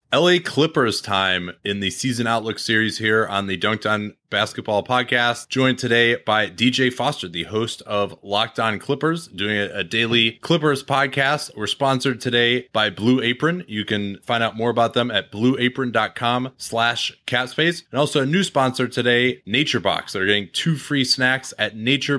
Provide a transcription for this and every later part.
LA Clippers time in the season outlook series here on the Dunked On Basketball podcast. Joined today by DJ Foster, the host of Locked On Clippers, doing a daily Clippers podcast. We're sponsored today by Blue Apron. You can find out more about them at blueapron.com/capspace. And also a new sponsor today, NatureBox. They're getting 2 free snacks at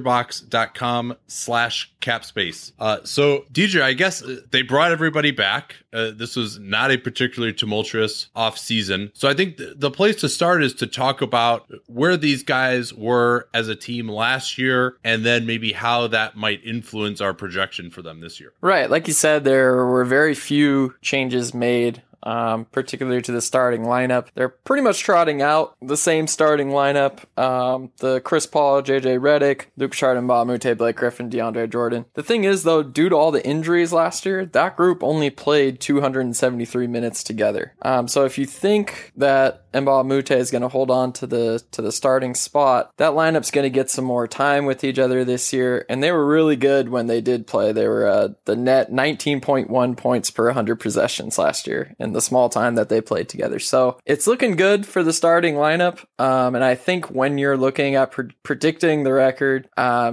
naturebox.com/capspace. So DJ, I guess they brought everybody back. This was not a particularly tumultuous off season. So I think the place to start is to talk about where these guys were as a team last year, and then maybe how that might influence our projection for them this year. Right. Like you said, there were very few changes made, particularly to the starting lineup. They're pretty much trotting out the same starting lineup. The Chris Paul, JJ Redick, Luke Kennard, Mbah a Moute, Blake Griffin, DeAndre Jordan. The thing is, though, due to all the injuries last year, that group only played 273 minutes together. So if you think that Mbah a Moute is going to hold on to the starting spot, that lineup's going to get some more time with each other this year, and they were really good when they did play. They were the net 19.1 points per 100 possessions last year in the small time that they played together. So it's looking good for the starting lineup, and I think when you're looking at predicting the record,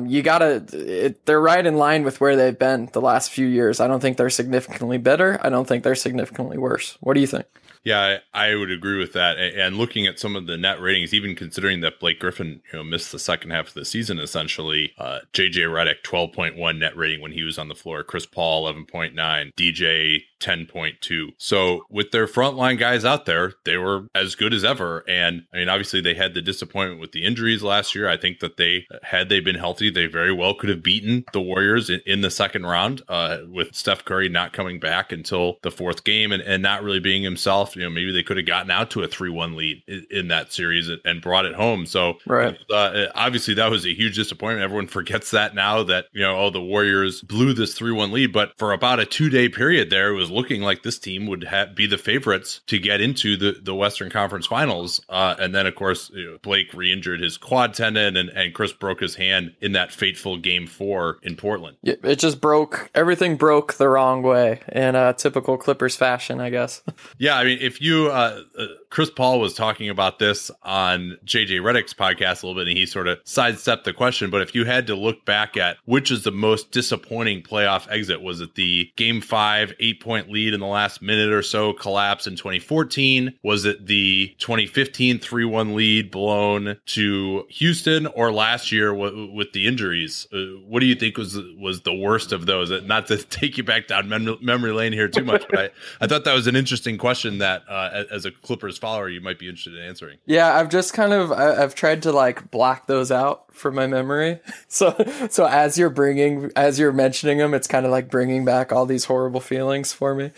they're right in line with where they've been the last few years. I don't think they're significantly better. I don't think they're significantly worse. What do you think? Yeah, I would agree with that. And looking at some of the net ratings, even considering that Blake Griffin, missed the second half of the season, essentially, JJ Redick, 12.1 net rating when he was on the floor. Chris Paul, 11.9. DJ, 10.2. So with their frontline guys out there, they were as good as ever. And I mean, obviously they had the disappointment with the injuries last year. I think that had they been healthy, they very well could have beaten the Warriors in the second round, with Steph Curry not coming back until the fourth game and not really being himself. Maybe they could have gotten out to a 3-1 lead in that series and brought it home. So right. Obviously that was a huge disappointment. Everyone forgets that now that, the Warriors blew this 3-1 lead. But for about a 2-day period there, it was looking like this team would be the favorites to get into the Western Conference Finals. And then, of course, Blake re-injured his quad tendon and Chris broke his hand in that fateful Game 4 in Portland. Yeah, it just broke. Everything broke the wrong way in typical Clippers fashion, I guess. Yeah, I mean, if you Chris Paul was talking about this on JJ Redick's podcast a little bit, and he sort of sidestepped the question. But if you had to look back at which is the most disappointing playoff exit, was it the Game 5 8-point lead in the last minute or so collapse in 2014? Was it the 2015 3-1 lead blown to Houston, or last year with the injuries? What do you think was the worst of those? Not to take you back down memory lane here too much, but I thought that was an interesting question that as a Clippers follower, you might be interested in answering. Yeah, I've just I've tried to block those out from my memory. So as you're mentioning them, it's kind of like bringing back all these horrible feelings for me.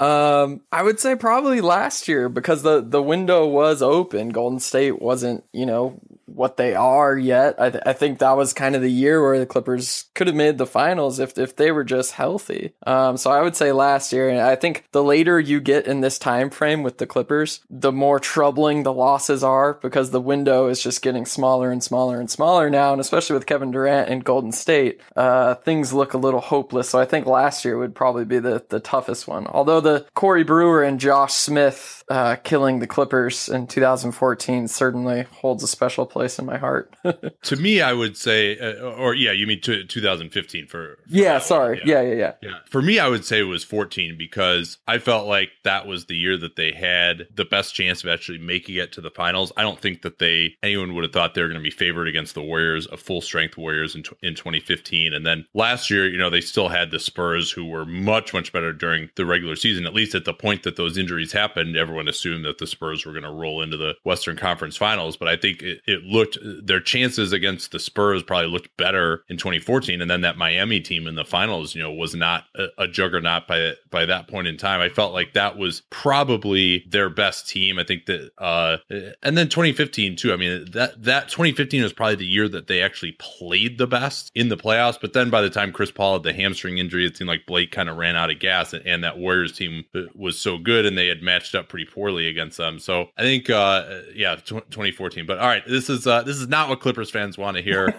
I would say probably last year, because the window was open. Golden State wasn't, what they are yet. I think that was kind of the year where the Clippers could have made the finals if they were just healthy. So I would say last year, and I think the later you get in this time frame with the Clippers, the more troubling the losses are, because the window is just getting smaller and smaller and smaller now, and especially with Kevin Durant and Golden State, things look a little hopeless. So I think last year would probably be the toughest one. Although the Corey Brewer and Josh Smith killing the Clippers in 2014 certainly holds a special place in my heart. To me, I would say, you mean 2015 for yeah, sorry. Yeah. For me, I would say it was 14, because I felt like that was the year that they had the best chance of actually making it to the finals. I don't think that anyone would have thought they were going to be favored against the Warriors, a full strength Warriors in 2015. And then last year, they still had the Spurs, who were much, much better during the regular season. At least at the point that those injuries happened, everyone assumed that the Spurs were going to roll into the Western Conference Finals. But I think their chances against the Spurs probably looked better in 2014. And then that Miami team in the finals, was not a juggernaut by that point in time. I felt like that was probably their best team. I think that, and then 2015 too. I mean, that 2015 was probably the year that they actually played the best in the playoffs. But then by the time Chris Paul had the hamstring injury, it seemed like Blake kind of ran out of gas, and that Warriors team was so good, and they had matched up pretty pretty poorly against them. So I think, 2014. But all right, this is not what Clippers fans want to hear.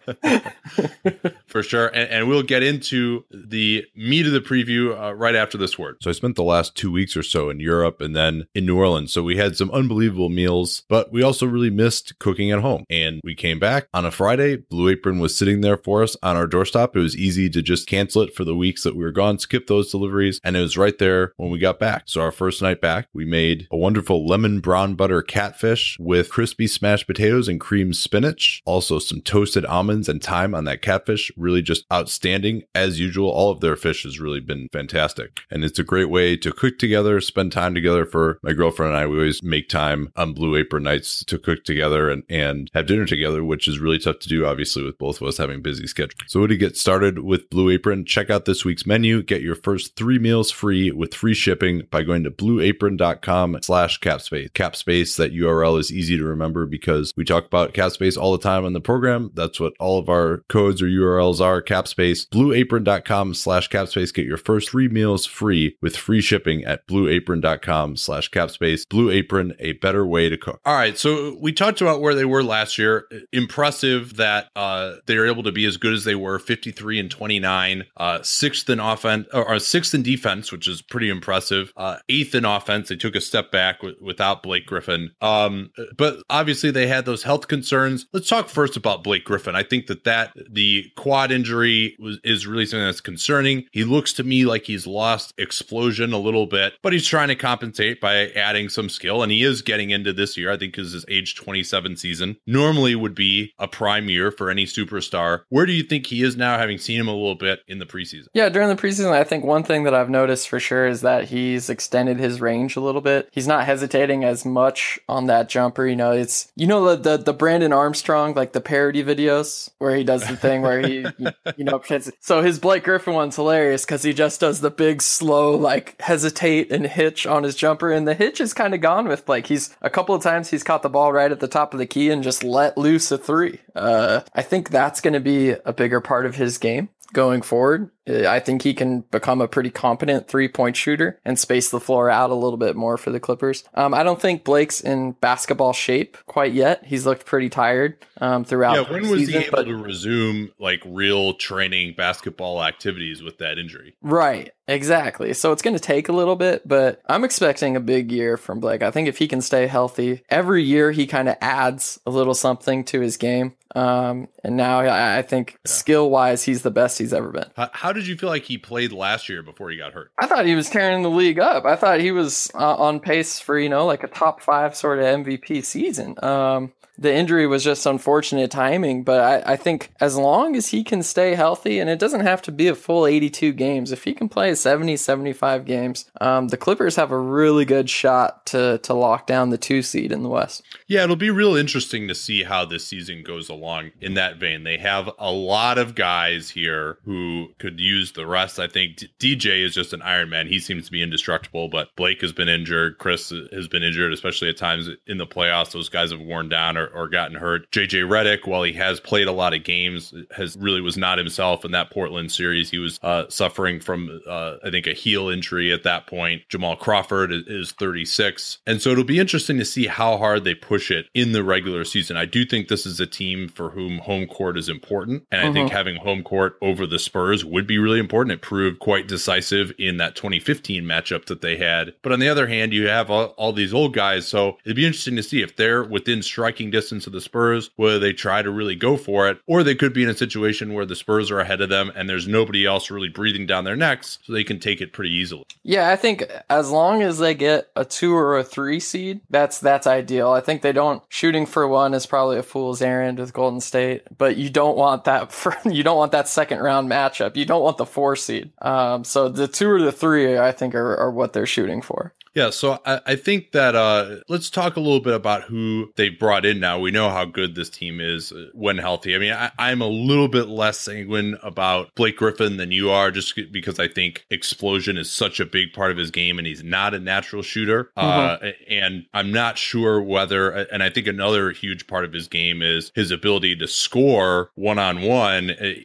For sure. And we'll get into the meat of the preview right after this word. So I spent the last 2 weeks or so in Europe and then in New Orleans. So we had some unbelievable meals, but we also really missed cooking at home. And we came back on a Friday. Blue Apron was sitting there for us on our doorstep. It was easy to just cancel it for the weeks that we were gone, skip those deliveries. And it was right there when we got back. So our first night back, we made a wonderful lemon brown butter catfish with crispy smashed potatoes and cream spinach. Also some toasted almonds and thyme on that catfish. Really just outstanding. As usual, all of their fish has really been fantastic. And it's a great way to cook together, spend time together. For my girlfriend and I, we always make time on Blue Apron nights to cook together and have dinner together, which is really tough to do, obviously, with both of us having busy schedules. So to get started with Blue Apron, check out this week's menu. Get your first 3 meals free with free shipping by going to blueapron.com/capspace. Capspace, that URL is easy to remember because we talk about Capspace all the time on the program. That's what all of our codes or URLs are, Capspace. Blueapron.com/capspace. Get your first 3 meals free with free shipping at blueapron.com/capspace. Blue Apron, a better way to cook. All right, so we talked about where they were last year. Impressive that they were able to be as good as they were, 53-29, sixth in offense or sixth in defense, which is pretty impressive. Eighth in offense. They took a step back without Blake Griffin. But obviously they had those health concerns. Let's talk first about Blake Griffin. I think that the quad injury is really something that's concerning. He looks to me like he's lost explosion a little bit, but he's trying to compensate by adding some skill, and he is getting into this year. I think is his age 27 season. Normally would be a prime year for any superstar. Where do you think he is now, having seen him a little bit in the preseason? Yeah, during the preseason, I think one thing that I've noticed for sure is that he's extended his range a little bit. He's not hesitating as much on that jumper. It's the Brandon Armstrong, like the parody videos where he does the thing where he so his Blake Griffin one's hilarious because he just does the big slow like hesitate and hitch on his jumper, and the hitch is kind of gone with Blake. He's a couple of times he's caught the ball right at the top of the key and just let loose a 3. I think that's going to be a bigger part of his game going forward. I think he can become a pretty competent 3-point shooter and space the floor out a little bit more for the Clippers. I don't think Blake's in basketball shape quite yet. He's looked pretty tired throughout. Yeah, when was he able to resume like real training basketball activities with that injury? Right, exactly. So it's going to take a little bit, but I'm expecting a big year from Blake. I think if he can stay healthy, every year he kind of adds a little something to his game. And now I think skill-wise, he's the best he's ever been. How did you feel like he played last year before he got hurt? I thought he was tearing the league up. I thought he was on pace for, like a top 5 sort of MVP season. The injury was just unfortunate timing, but I think as long as he can stay healthy, and it doesn't have to be a full 82 games, if he can play 70, 75 games, the Clippers have a really good shot to lock down the 2 seed in the West. Yeah, it'll be real interesting to see how this season goes along in that vein. They have a lot of guys here who could use the rest. I think DJ is just an Iron Man. He seems to be indestructible, but Blake has been injured. Chris has been injured, especially at times in the playoffs. Those guys have worn down or gotten hurt. JJ Redick, while he has played a lot of games, was not himself in that Portland series. He was suffering from, I think, a heel injury at that point. Jamal Crawford is 36. And so it'll be interesting to see how hard they push it in the regular season. I do think this is a team for whom home court is important. And I think having home court over the Spurs would be really important. It proved quite decisive in that 2015 matchup that they had. But on the other hand, you have all these old guys. So it'd be interesting to see if they're within striking distance of the Spurs, whether they try to really go for it, or they could be in a situation where the Spurs are ahead of them and there's nobody else really breathing down their necks, so they can take it pretty easily. Yeah, I think as long as they get a 2 or a 3 seed, that's ideal. I think they don't shooting for 1 is probably a fool's errand with Golden State, but you don't want that second round matchup. You don't want the 4 seed. So the 2 or the 3, I think, are what they're shooting for. Yeah, so I think that let's talk a little bit about who they brought in now. We know how good this team is when healthy. I mean, I'm a little bit less sanguine about Blake Griffin than you are, just because I think explosion is such a big part of his game, and he's not a natural shooter. And I'm not sure whether, and I think another huge part of his game is his ability to score one-on-one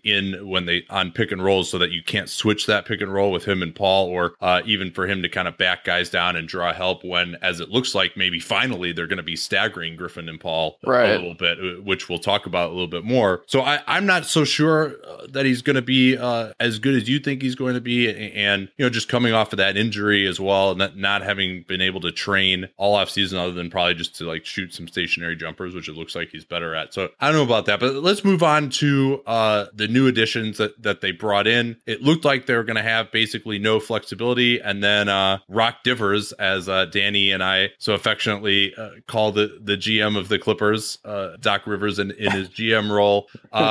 on pick and rolls, so that you can't switch that pick and roll with him and Paul, or even for him to kind of back guys down on and draw help when, as it looks like, maybe finally they're going to be staggering Griffin and Paul a little bit, which we'll talk about a little bit more. So I'm not so sure that he's going to be as good as you think he's going to be. And, just coming off of that injury as well, and not having been able to train all offseason other than probably just to like shoot some stationary jumpers, which it looks like he's better at. So I don't know about that, but let's move on to the new additions that they brought in. It looked like they were going to have basically no flexibility. And then Rock Divers, as Danny and I so affectionately call the GM of the Clippers, Doc Rivers in his GM role,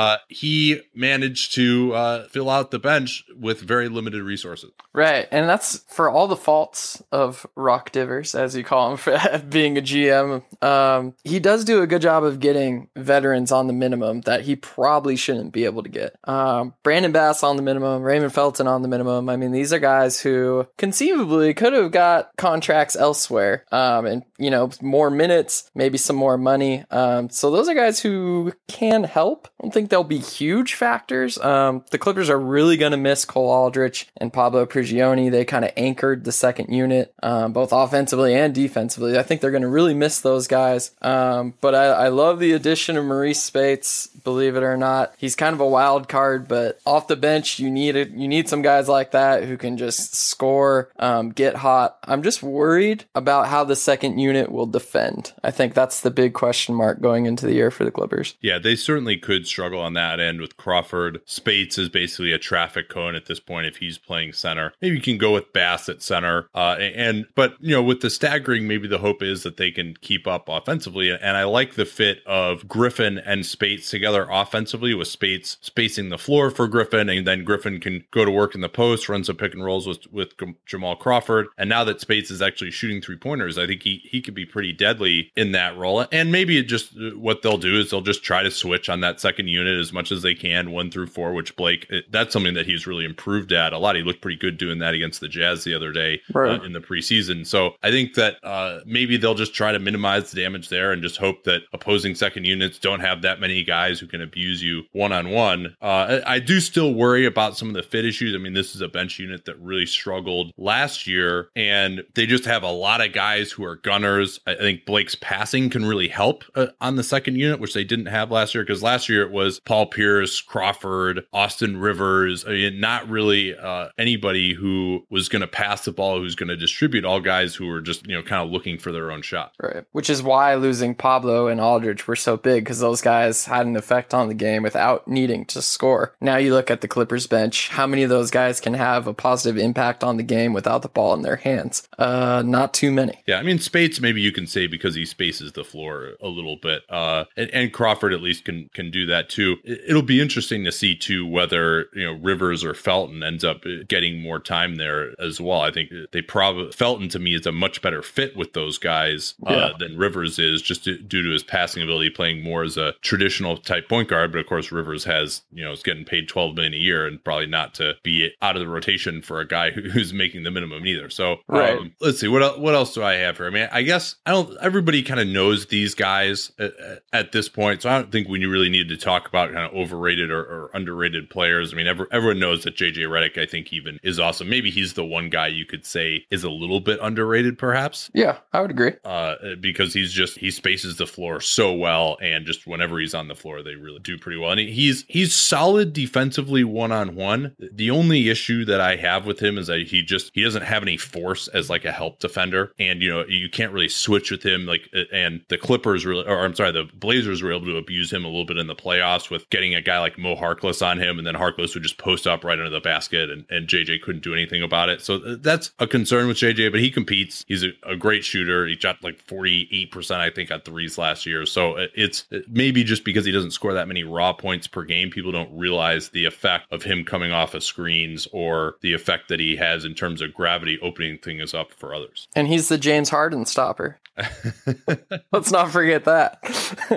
he managed to fill out the bench with very limited resources. Right. And that's for all the faults of Rock Divers, as you call him, for being a GM. He does do a good job of getting veterans on the minimum that he probably shouldn't be able to get. Brandon Bass on the minimum, Raymond Felton on the minimum. I mean, these are guys who conceivably could have got contracts elsewhere, and, more minutes, maybe some more money. So those are guys who can help. I don't think they'll be huge factors. The Clippers are really going to miss Cole Aldrich and Pablo Prigioni. They kind of anchored the second unit, both offensively and defensively. I think they're going to really miss those guys. But I love the addition of Maurice Spates, believe it or not. He's kind of a wild card, but off the bench, you need some guys like that who can just score, get hot. I'm just worried about how the second unit will defend. I think that's the big question mark going into the year for the Clippers. Yeah, they certainly could struggle on that end with Crawford. Spates is basically a traffic cone at this point if he's playing center. Maybe you can go with Bass at center. But with the staggering, maybe the hope is that they can keep up offensively. And I like the fit of Griffin and Spates together offensively, with Spates spacing the floor for Griffin, and then Griffin can go to work in the post, run some pick and rolls with Jamal Crawford. And now that Spates is actually shooting 3-pointers, I think he could be pretty deadly in that role. And maybe what they'll do is they'll just try to switch on that second unit as much as they can, 1 through 4, which Blake, that's something that he's really improved at a lot. He looked pretty good doing that against the Jazz the other day in the preseason. So I think that maybe they'll just try to minimize the damage there and just hope that opposing second units don't have that many guys who can abuse you one-on-one. I do still worry about some of the fit issues. I mean, this is a bench unit that really struggled last year, and they just have a lot of guys who are gunners. I think Blake's passing can really help on the second unit, which they didn't have last year, because last year it was Paul Pierce, Crawford, Austin Rivers. I mean, not really anybody who was going to pass the ball, who's going to distribute, all guys who were just, kind of looking for their own shot. Right. Which is why losing Pablo and Aldridge were so big, because those guys had an effect on the game without needing to score. Now you look at the Clippers bench, how many of those guys can have a positive impact on the game without the ball in their hands? Not too many. Yeah, I mean, Spates, maybe you can say because he spaces the floor a little bit. And Crawford at least can do that too. It'll be interesting to see too whether, Rivers or Felton ends up getting more time there as well. I think Felton to me is a much better fit with those guys than Rivers is, just due to his passing ability, playing more as a traditional type point guard. But of course, Rivers is getting paid $12 million a year, and probably not to be out of the rotation for a guy who's making the minimum either. So let's see, what else do I have here? I mean, I guess everybody kind of knows these guys at this point, so I don't think we really need to talk about kind of overrated or underrated players. I mean, everyone knows that JJ Redick, I think, even is awesome. Maybe he's the one guy you could say is a little bit underrated, perhaps. Yeah, I would agree. Because he spaces the floor so well, and just whenever he's on the floor, they really do pretty well. And he's solid defensively one-on-one. The only issue that I have with him is that he doesn't have any force as like a help defender, and you can't really switch with him. And the the Blazers were able to abuse him a little bit in the playoffs with getting a guy like Mo Harkless on him, and then Harkless would just post up right under the basket, and JJ couldn't do anything about it. So that's a concern with JJ, but he competes. He's a great shooter. He shot like 48%, I think, on threes last year. So it's maybe just because he doesn't score that many raw points per game, people don't realize the effect of him coming off of screens, or the effect that he has in terms of gravity opening things up for others. And he's the James Harden stopper. Let's not forget that. Yeah.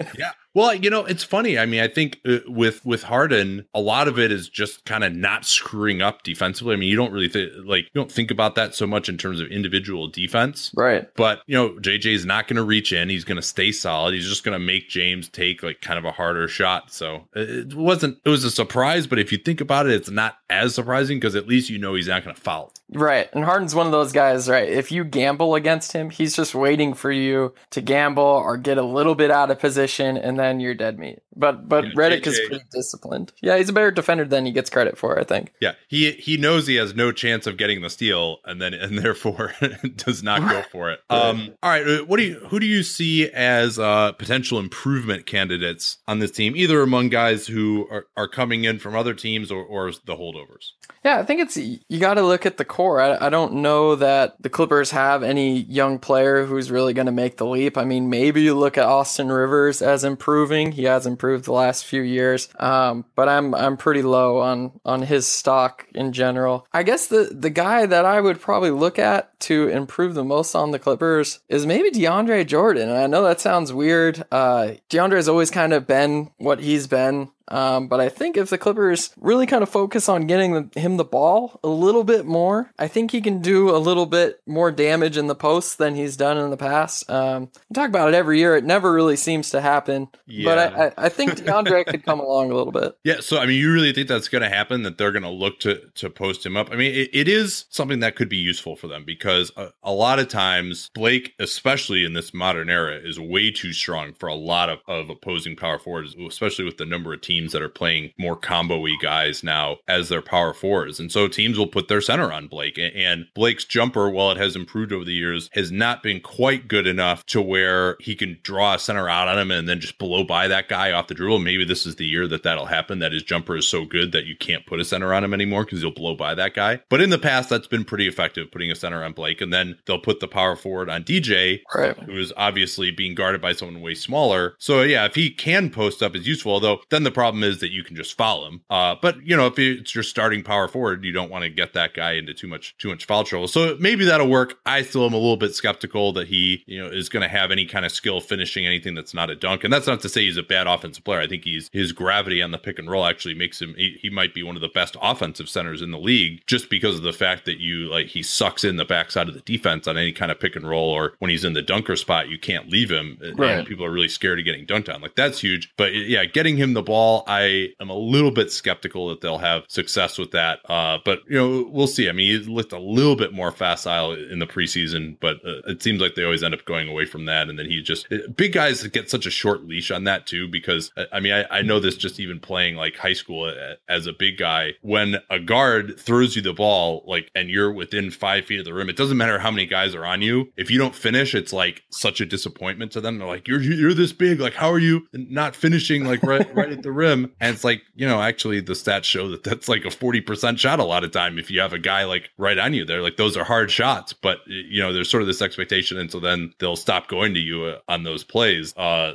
Well, it's funny. I mean, I think with Harden, a lot of it is just kind of not screwing up defensively. I mean, you don't really you don't think about that so much in terms of individual defense. Right. But, JJ is not going to reach in. He's going to stay solid. He's just going to make James take like kind of a harder shot. So it was a surprise. But if you think about it, it's not as surprising because at least he's not going to foul. Right. And Harden's one of those guys, right? If you gamble against him, he's just waiting for you to gamble or get a little bit out of position, and then you're dead meat. But Redick is pretty disciplined. Yeah, he's a better defender than he gets credit for, I think. Yeah, he knows he has no chance of getting the steal, and therefore does not go for it. All right, who do you see as potential improvement candidates on this team, either among guys who are coming in from other teams or the holdovers? Yeah, I think you got to look at the core. I don't know that the Clippers have any young player who's really going to make the leap. I mean, maybe you look at Austin Rivers as improving. He has improved the last few years, but I'm pretty low on his stock in general. I guess the guy that I would probably look at to improve the most on the Clippers is maybe DeAndre Jordan. And I know that sounds weird. DeAndre has always kind of been what he's been. But I think if the Clippers really kind of focus on getting him the ball a little bit more, I think he can do a little bit more damage in the post than he's done in the past. We talk about it every year. It never really seems to happen. Yeah. But I think DeAndre could come along a little bit. Yeah, so I mean, you really think that's going to happen, that they're going to look to post him up? I mean, it is something that could be useful for them because a lot of times Blake, especially in this modern era, is way too strong for a lot of opposing power forwards, especially with the number of teams that are playing more combo-y guys now as their power forwards. And so teams will put their center on Blake. And Blake's jumper, while it has improved over the years, has not been quite good enough to where he can draw a center out on him and then just blow by that guy off the dribble. Maybe this is the year that'll happen, that his jumper is so good that you can't put a center on him anymore because he'll blow by that guy. But in the past, that's been pretty effective, putting a center on Blake. And then they'll put the power forward on DJ, right, who is obviously being guarded by someone way smaller. So yeah, if he can post up, it's useful. Although then the problem is that you can just foul him. But if it's your starting power forward, you don't want to get that guy into too much foul trouble. So maybe that'll work. I still am a little bit skeptical that he, is going to have any kind of skill finishing anything that's not a dunk. And that's not to say he's a bad offensive player. I think his gravity on the pick and roll actually makes him, he might be one of the best offensive centers in the league, just because of the fact that he sucks in the backside of the defense on any kind of pick and roll, or when he's in the dunker spot, you can't leave him. Right. And people are really scared of getting dunked on. Like, that's huge. But yeah, getting him the ball, I am a little bit skeptical that they'll have success with that. But we'll see. I mean, he looked a little bit more facile in the preseason, but it seems like they always end up going away from that. And then big guys get such a short leash on that too, because I mean, I know this just even playing like high school as a big guy, when a guard throws you the ball, and you're within 5 feet of the rim, it doesn't matter how many guys are on you. If you don't finish, it's like such a disappointment to them. They're like, you're this big, like, how are you not finishing right at the rim? And it's like, actually the stats show that that's like a 40% shot a lot of time. If you have a guy right on you, they're like, those are hard shots, but there's sort of this expectation. And so then they'll stop going to you on those plays.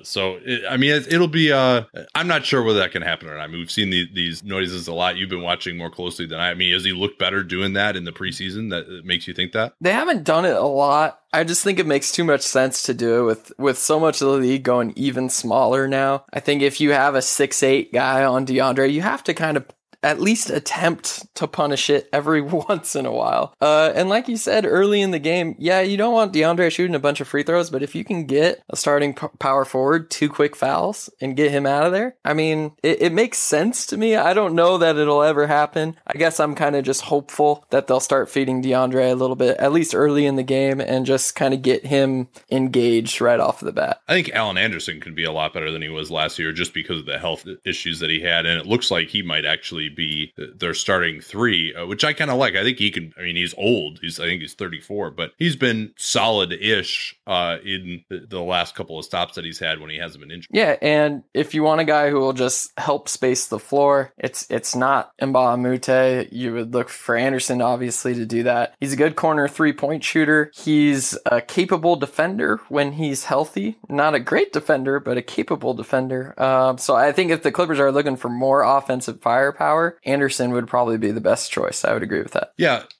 It'll be, I'm not sure whether that can happen or not. I mean, we've seen these noises a lot. You've been watching more closely than I. I mean, has he looked better doing that in the preseason? That makes you think that? They haven't done it a lot. I just think it makes too much sense to do it with so much of the league going even smaller now. I think if you have a 6'8" guy on DeAndre, you have to kind of at least attempt to punish it every once in a while. And like you said early in the game, yeah, you don't want DeAndre shooting a bunch of free throws, but if you can get a starting power forward 2 quick fouls and get him out of there, I mean, it makes sense to me. I don't know that it'll ever happen. I guess I'm kind of just hopeful that they'll start feeding DeAndre a little bit, at least early in the game, and just kind of get him engaged right off the bat. I think Alan Anderson can be a lot better than he was last year just because of the health issues that he had, and it looks like he might actually be their starting 3, which I kind of like. I think he can. I mean, he's old. I think he's 34, but he's been solid-ish in the last couple of stops that he's had when he hasn't been injured. Yeah, and if you want a guy who will just help space the floor, it's not Mbah a Moute. You would look for Anderson, obviously, to do that. He's a good corner 3-point shooter. He's a capable defender when he's healthy. Not a great defender, but a capable defender. So I think if the Clippers are looking for more offensive firepower, Anderson would probably be the best choice. I would agree with that. Yeah,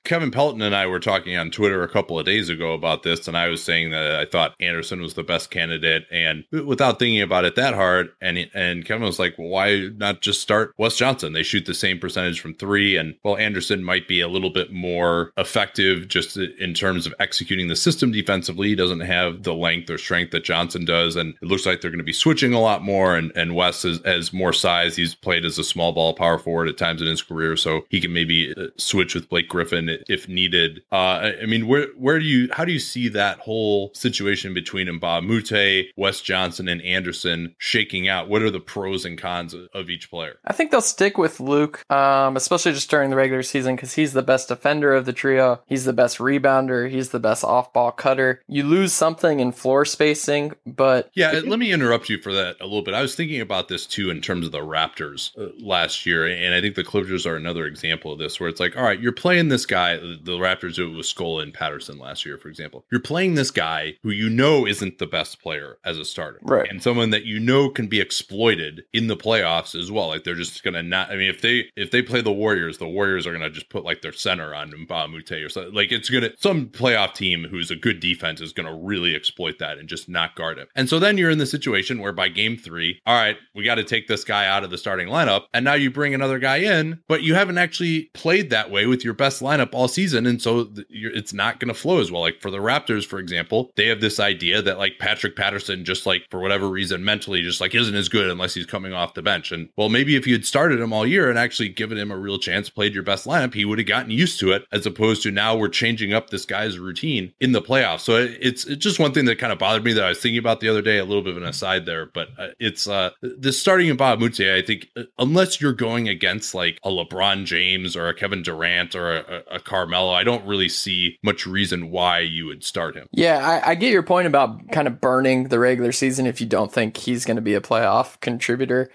Kevin Pelton and I were talking on Twitter a couple of days ago about this, and I was saying that I thought Anderson was the best candidate, and without thinking about it that hard, and Kevin was like, well, why not just start Wes Johnson? They shoot the same percentage from three, and well, Anderson might be a little bit more effective just in terms of executing the system defensively. He doesn't have the length or strength that Johnson does, and it looks like they're going to be switching a lot more, and Wes has more size. He's played as a small ball power forward at times in his career, so he can maybe switch with Blake Griffin if needed. I mean, how do you see that whole situation between Mbah a Moute, Wes Johnson, and Anderson shaking out? What are the pros and cons of each player? I think they'll stick with Luke, especially just during the regular season, because he's the best defender of the trio. He's the best rebounder. He's the best off-ball cutter. You lose something in floor spacing, but... Yeah, let me interrupt you for that a little bit. I was thinking about this, too, in terms of the Raptors last year, and I think the Clippers are another example of this, where it's like, all right, you're playing this guy. The Raptors did it with Scola and Patterson last year, for example. You're playing this guy who you know isn't the best player as a starter. Right. And someone that you know can be exploited in the playoffs as well. Like, they're just going to not... I mean, if they play the Warriors are going to just put, like, their center on Mbah a Moute or something. Like, it's going to... Some playoff team who's a good defense is going to really exploit that and just not guard him. And so then you're in the situation where by game 3, all right, we got to take this guy out of the starting lineup, and now you bring another guy in, but you haven't actually played that way with your best lineup all season, and so it's not going to flow as well. Like for the Raptors, for example, they have this idea that like Patrick Patterson, just like for whatever reason, mentally just like isn't as good unless he's coming off the bench. And well, maybe if you had started him all year and actually given him a real chance, played your best lineup, he would have gotten used to it, as opposed to now we're changing up this guy's routine in the playoffs. So it's just one thing that kind of bothered me that I was thinking about the other day, a little bit of an aside there, but it's the starting in Mbah a Moute, I think, unless you're going against like a LeBron James or a Kevin Durant or a Carmelo, I don't really see much reason why you would start him. Yeah, I get your point about kind of burning the regular season if you don't think he's going to be a playoff contributor.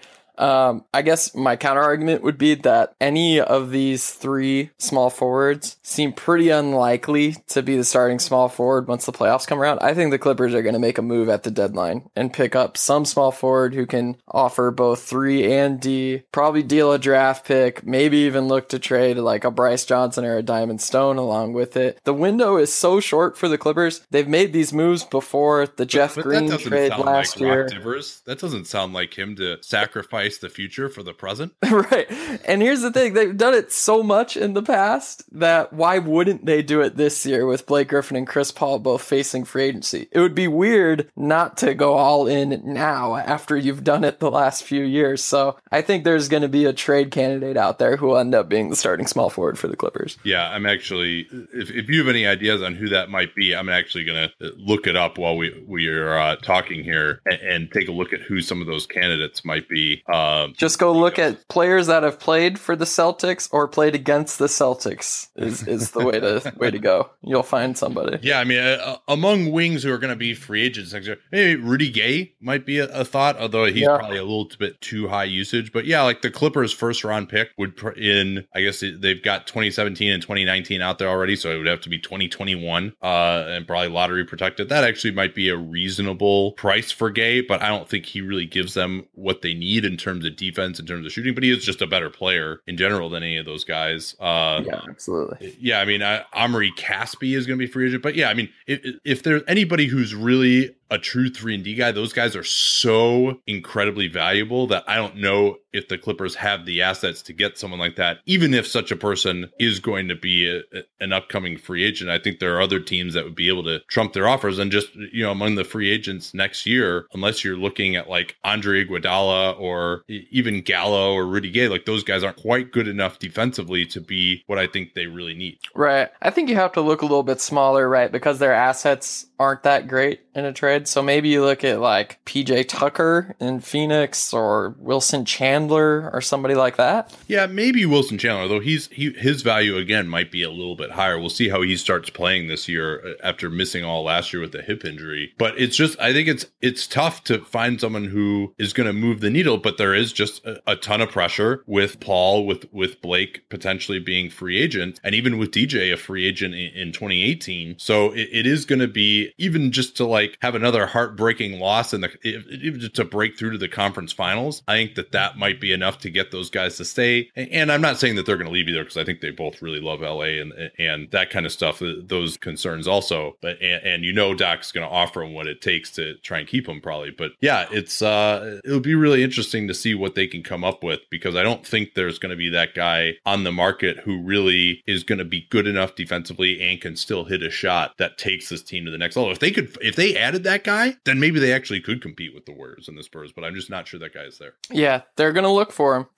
I guess my counter argument would be that any of these 3 small forwards seem pretty unlikely to be the starting small forward once the playoffs come around. I think the Clippers are going to make a move at the deadline and pick up some small forward who can offer both 3 and D, probably deal a draft pick, maybe even look to trade like a Bryce Johnson or a Diamond Stone along with it. The window is so short for the Clippers. They've made these moves before the Jeff Green trade last year. That doesn't sound like him to sacrifice the future for the present. Right. And here's the thing. They've done it so much in the past that why wouldn't they do it this year with Blake Griffin and Chris Paul both facing free agency? It would be weird not to go all in now after you've done it the last few years. So I think there's going to be a trade candidate out there who will end up being the starting small forward for the Clippers. Yeah, I'm actually, if you have any ideas on who that might be, I'm actually going to look it up while we are talking here and take a look at who some of those candidates might be. Just go look at players that have played for the Celtics or played against the Celtics is the way to go. You'll find somebody. Yeah, I mean, among wings who are going to be free agents next year, maybe Rudy Gay might be a thought, although he's probably a little bit too high usage. But yeah, like the Clippers' first round pick I guess they've got 2017 and 2019 out there already, so it would have to be 2021 and probably lottery protected. That actually might be a reasonable price for Gay, but I don't think he really gives them what they need in terms of defense, in terms of shooting, but he is just a better player in general than any of those guys. Yeah, absolutely. Yeah, I mean, Omri Caspi is going to be free agent, but yeah, I mean, if there's anybody who's really a true 3-and-D guy, those guys are so incredibly valuable that I don't know if the Clippers have the assets to get someone like that, even if such a person is going to be an upcoming free agent. I think there are other teams that would be able to trump their offers. And just, among the free agents next year, unless you're looking at like Andre Iguodala or even Gallo or Rudy Gay, like those guys aren't quite good enough defensively to be what I think they really need. Right. I think you have to look a little bit smaller, right? Because their assets aren't that great in a trade. So maybe you look at like PJ Tucker in Phoenix or Wilson Chandler or somebody like that. Yeah, maybe Wilson Chandler, though his value again might be a little bit higher. We'll see how he starts playing this year after missing all last year with the hip injury. But it's just, I think it's tough to find someone who is going to move the needle, but there is just a ton of pressure with Paul, with Blake potentially being free agent, and even with DJ a free agent in 2018. So it is going to be even just to like have another heartbreaking loss even just to break through to the conference finals, I think that might be enough to get those guys to stay. And I'm not saying that they're going to leave either, because I think they both really love LA and that kind of stuff, those concerns also. But and Doc's going to offer them what it takes to try and keep them probably. But yeah, it'll be really interesting to see what they can come up with, because I don't think there's going to be that guy on the market who really is going to be good enough defensively and can still hit a shot that takes this team to the next level. If they added that guy, then maybe they actually could compete with the Warriors and the Spurs, but I'm just not sure that guy is there. Yeah, they're going to look for him.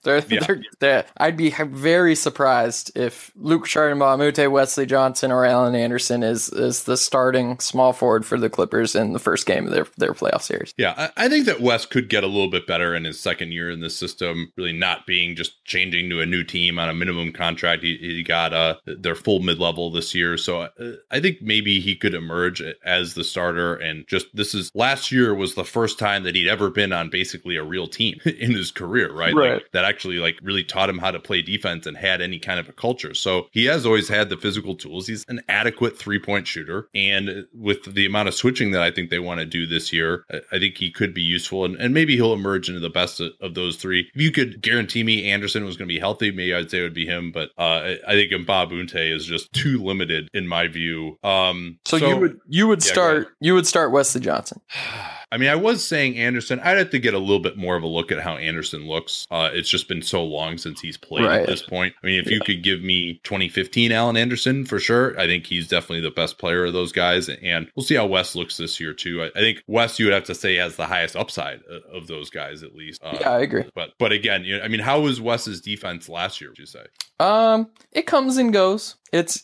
I'd be very surprised if Luke Mbah-a-Moute, Wesley Johnson, or Allen Anderson is the starting small forward for the Clippers in the first game of their playoff series. Yeah, I think that Wes could get a little bit better in his second year in this system, really not being just changing to a new team on a minimum contract. He got their full mid-level this year, so I think maybe he could emerge as the starter. And just last year was the first time that he'd ever been on basically a real team in his career, right? Like, that actually like really taught him how to play defense and had any kind of a culture. So he has always had the physical tools. He's an adequate 3-point shooter, and with the amount of switching that I think they want to do this year, I think he could be useful, and maybe he'll emerge into the best of those three. If you could guarantee me Anderson was going to be healthy, maybe I'd say it would be him, but I think Mbah-a-Moute is just too limited in my view. So you would start Wesley Johnson. I mean, I was saying Anderson. I'd have to get a little bit more of a look at how Anderson looks. It's just been so long since he's played at this point. I mean, if you could give me 2015 Allen Anderson, for sure, I think he's definitely the best player of those guys. And we'll see how Wes looks this year, too. I think Wes, you would have to say, has the highest upside of those guys, at least. Yeah, I agree. But again, I mean, how was Wes's defense last year, would you say? It comes and goes.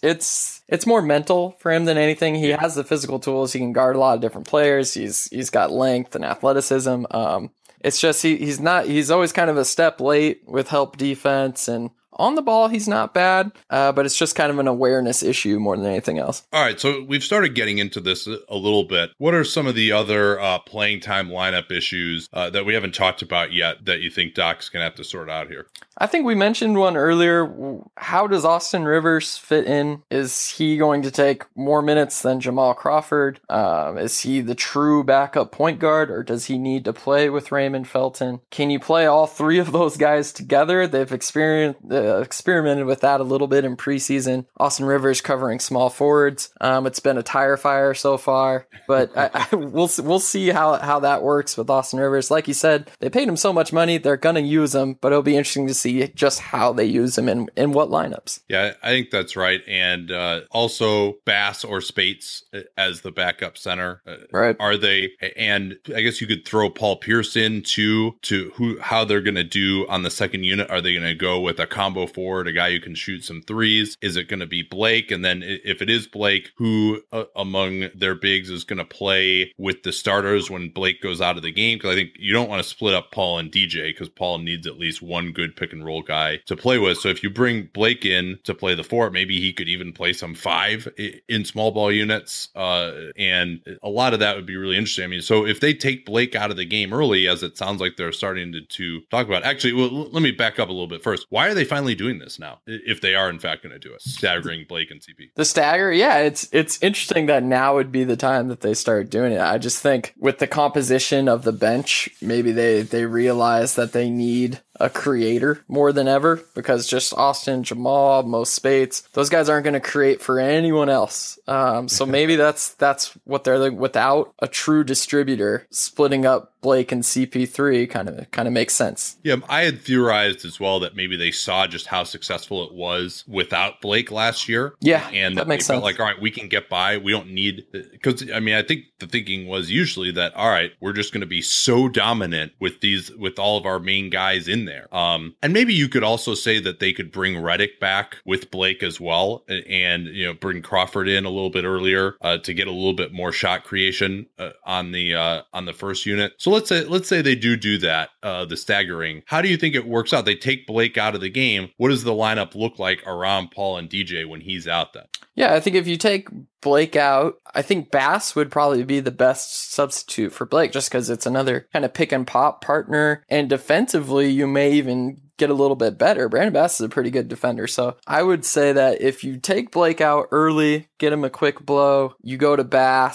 It's more mental for him than anything. He has the physical tools. He can guard a lot of different players. He's got length and athleticism. It's just he's always kind of a step late with help defense, and on the ball, he's not bad, but it's just kind of an awareness issue more than anything else. All right, so we've started getting into this a little bit. What are some of the other playing time lineup issues that we haven't talked about yet that you think Doc's going to have to sort out here? I think we mentioned one earlier. How does Austin Rivers fit in? Is he going to take more minutes than Jamal Crawford? Is he the true backup point guard, or does he need to play with Raymond Felton? Can you play all three of those guys together? They've experimented with that a little bit in preseason. Austin Rivers covering small forwards. It's been a tire fire so far, but we'll see how that works with Austin Rivers. Like you said, they paid him so much money, they're going to use him, but it'll be interesting to see just how they use him and in what lineups. Yeah, I think that's right. And also Bass or Spates as the backup center. Right. Are they, and I guess you could throw Paul Pierce in too, to how they're going to do on the second unit. Are they going to go with a combo forward, a guy who can shoot some threes? Is it going to be Blake? And then if it is Blake, who among their bigs is going to play with the starters when Blake goes out of the game? Because I think you don't want to split up Paul and DJ, because Paul needs at least one good pick and roll guy to play with. So if you bring Blake in to play the four, maybe he could even play some five in small ball units. And a lot of that would be really interesting. I mean, so if they take Blake out of the game early, as it sounds like they're starting to talk about, actually, well, let me back up a little bit first. Why are they finally doing this now, if they are in fact going to do it, staggering Blake and CP? The stagger, yeah, it's interesting that now would be the time that they start doing it. I just think with the composition of the bench, maybe they realize that they need a creator more than ever, because just Austin, Jamal, Mo Spates, those guys aren't going to create for anyone else. So maybe that's what they're like. Without a true distributor, splitting up Blake and CP3 kind of makes sense. Yeah, I had theorized as well that maybe they saw just how successful it was without Blake last year. Yeah, and that makes sense. Felt like, all right, we can get by. We don't need, because I mean, I think the thinking was usually that, all right, we're just going to be so dominant with all of our main guys in there. And maybe you could also say that they could bring Redick back with Blake as well, and bring Crawford in a little bit earlier to get a little bit more shot creation on the first unit. So let's say they do that, the staggering. How do you think it works out? They take Blake out of the game. What does the lineup look like around Paul and DJ when he's out then? Yeah, I think if you take Blake out, I think Bass would probably be the best substitute for Blake, just because it's another kind of pick and pop partner. And defensively, you may even get a little bit better. Brandon Bass is a pretty good defender. So I would say that if you take Blake out early, get him a quick blow, you go to Bass,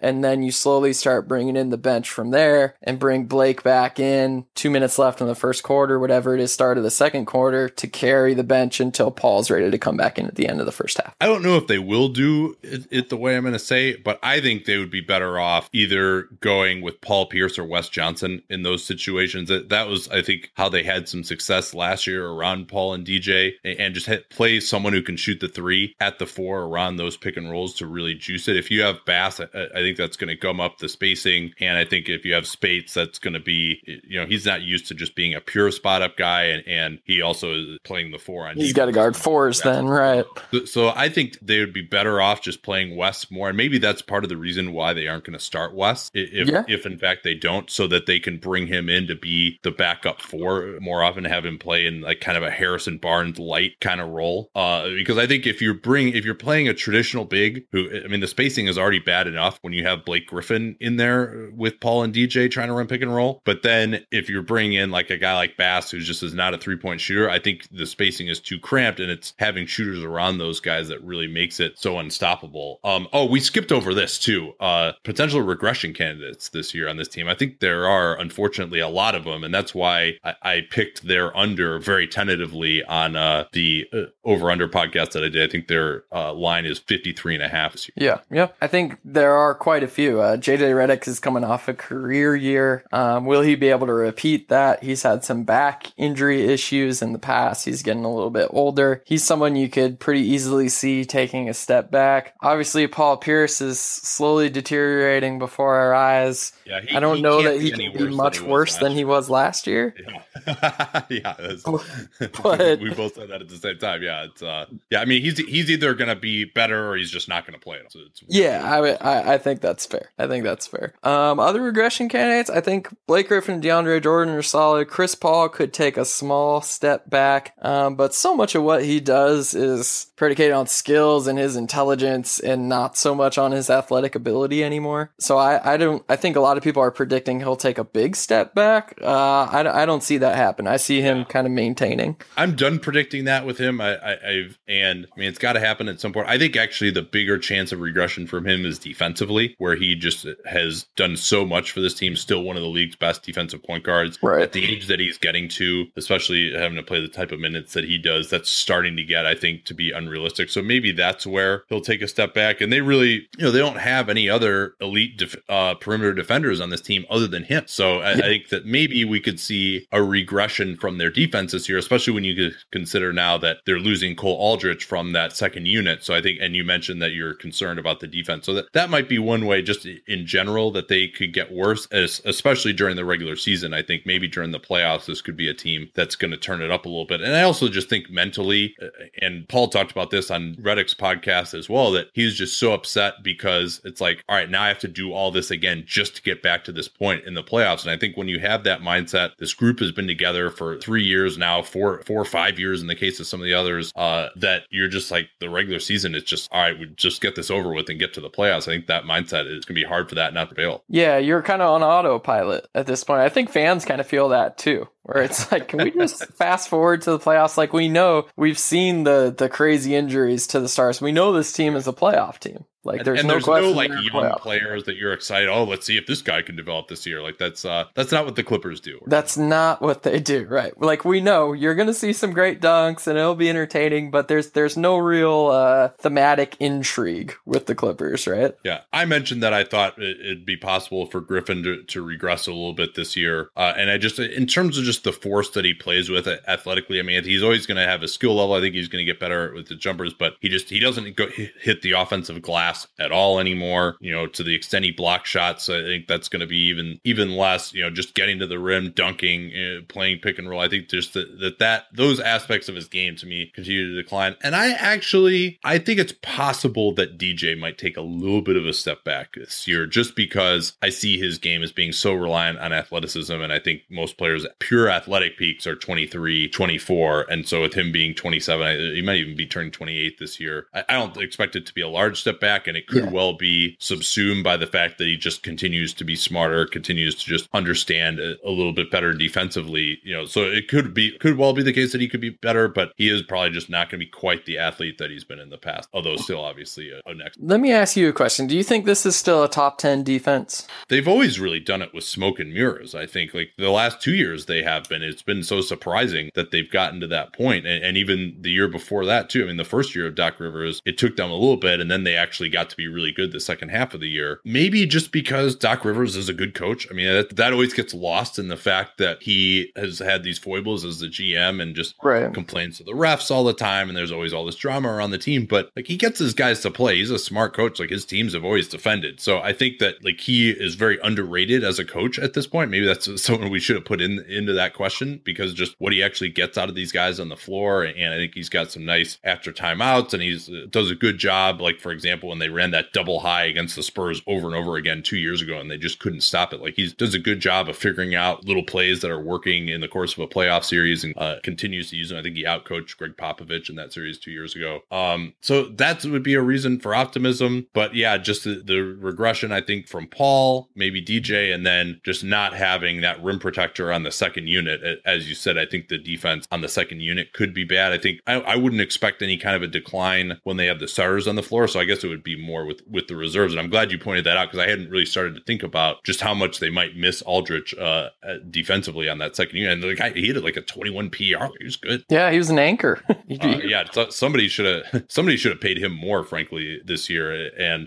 and then you slowly start bringing in the bench from there and bring Blake back in 2 minutes left in the first quarter, whatever it is, start of the second quarter, to carry the bench until Paul's ready to come back in at the end of the first half. I don't know if they will do it the way I'm going to say, but I think they would be better off either going with Paul Pierce or Wes Johnson in those situations. That was, I think, how they had some success last year around Paul and DJ, and just play someone who can shoot the three at the four around those pick and rolls to really juice it. If you have Bass, I think that's going to gum up the spacing. And I think if you have Spates, that's going to be, he's not used to just being a pure spot up guy. And he also is playing the four on. He's got to guard fours then, right? So I think they would be better off just playing Wes more. And maybe that's part of the reason why they aren't going to start Wes, if in fact they don't, so that they can bring him in to be the backup four more often, have him play in like kind of a Harrison Barnes light kind of role. Because I think if you're playing a traditional big, the spacing is already bad enough when you have Blake Griffin in there with Paul and DJ trying to run pick and roll. But then if you're bringing in like a guy like Bass, who just is not a 3-point shooter, I think the spacing is too cramped, and it's having shooters around those guys that really makes it so unstoppable. We skipped over this too. Potential regression candidates this year on this team. I think there are, unfortunately, a lot of them, and that's why I picked their under very tentatively on the over-under podcast that I did. I think their line is 53.5 this year. Yeah. I think there are quite a few. JJ Redick is coming off a career year. Will he be able to repeat that? He's had some back injury issues in the past. He's getting a little bit older. He's someone you could pretty easily see taking a step back. Obviously, Paul Pierce is slowly deteriorating before our eyes. Yeah, I don't know that he can be much worse than he was last year. Yeah, but we both said that at the same time. Yeah, he's either going to be better or he's just not going to play it. So I think that's fair. Other regression candidates, I think Blake Griffin and DeAndre Jordan are solid. Chris Paul could take a small step back, but so much of what he does is predicated on skills and his intelligence and not so much on his athletic ability anymore. So I think a lot of people are predicting he'll take a big step back. I don't see that happen. I see him kind of maintaining. I'm done predicting that with him. It's got to happen at some point. I think actually the bigger chance of regression from him is defensively, where he just has done so much for this team. Still one of the league's best defensive point guards. Right. At the age that he's getting to, especially having to play the type of minutes that he does, that's starting to get, I think, to be unrealistic. So maybe that's where he'll take a step back. And they really, they don't have any other elite perimeter defenders on this team other than him. So I think that maybe we could see a regression from their defense this year, especially when you consider now that they're losing Cole Aldrich from that second unit. So I think, and you mentioned that you're concerned about the defense. So that might be one way just in general that they could get worse, especially during the regular season. I think maybe during the playoffs, this could be a team that's going to turn it up a little bit. And I also just think mentally, and Paul talked about this on Redick's podcast as well, that he's just so upset because it's like, all right, now I have to do all this again just to get back to this point in the playoffs. And I think when you have that mindset, this group has been together for 3 years now, 4 or 5 years in the case of some of the others, that you're just like, the regular season is just, all right, we just get this over with and get to the playoffs. I think that mindset is going to be hard for that not to fail. Yeah, you're kind of on autopilot at this point. I think fans kind of feel that too, where it's like, can we just fast forward to the playoffs? Like, we know, we've seen the crazy injuries to the stars. We know this team is a playoff team. Like, there's no question. Like young players that you're excited. Oh, let's see if this guy can develop this year. Like that's not what the Clippers do. That's not what they do, right? Like, we know you're going to see some great dunks and it'll be entertaining, but there's no real thematic intrigue with the Clippers, right? Yeah, I mentioned that I thought it'd be possible for Griffin to regress a little bit this year, and I just, in terms of just the force that he plays with athletically, I mean, he's always going to have a skill level. I think he's going to get better with the jumpers, but he doesn't hit the offensive glass at all anymore, to the extent he blocks shots. I think that's going to be even less, just getting to the rim, dunking, playing pick and roll. I think just that those aspects of his game to me continue to decline. And I think it's possible that DJ might take a little bit of a step back this year, just because I see his game as being so reliant on athleticism. And I think most players at pure athletic peaks are 23, 24. And so with him being 27, he might even be turning 28 this year. I don't expect it to be a large step back, back, and it could well be subsumed by the fact that he just continues to be smarter, continues to just understand a little bit better defensively. So it could well be the case that he could be better, but he is probably just not going to be quite the athlete that he's been in the past, although still obviously a next. Let me ask you a question. Do you think this is still a top 10 defense? They've always really done it with smoke and mirrors. I think like the last 2 years they have been. It's been so surprising that they've gotten to that point. And even the year before that too. I mean, the first year of Doc Rivers, it took them a little bit, and then they actually got to be really good the second half of the year. Maybe just because Doc Rivers is a good coach. I mean, that always gets lost in the fact that he has had these foibles as the GM and just complains to the refs all the time, and there's always all this drama around the team. But like he gets his guys to play. He's a smart coach. Like his teams have always defended. So I think that like he is very underrated as a coach at this point. Maybe that's someone we should have put into that question, because just what he actually gets out of these guys on the floor. And I think he's got some nice after timeouts, and he's does a good job. Like, for example, when they ran that double high against the Spurs over and over again 2 years ago, and they just couldn't stop it. Like he does a good job of figuring out little plays that are working in the course of a playoff series, and continues to use them. I think he outcoached Greg Popovich in that series 2 years ago. So that would be a reason for optimism. But yeah, just the regression, I think, from Paul, maybe DJ, and then just not having that rim protector on the second unit. As you said, I think the defense on the second unit could be bad. I think I wouldn't expect any kind of a decline when they have the starters on the floor. So I guess it would be more with the reserves. And I'm glad you pointed that out, because I hadn't really started to think about just how much they might miss Aldridge defensively on that second unit. And the guy, he hit like a 21 PR. He was good. Yeah, he was an anchor. Yeah, somebody should have paid him more, frankly, this year. And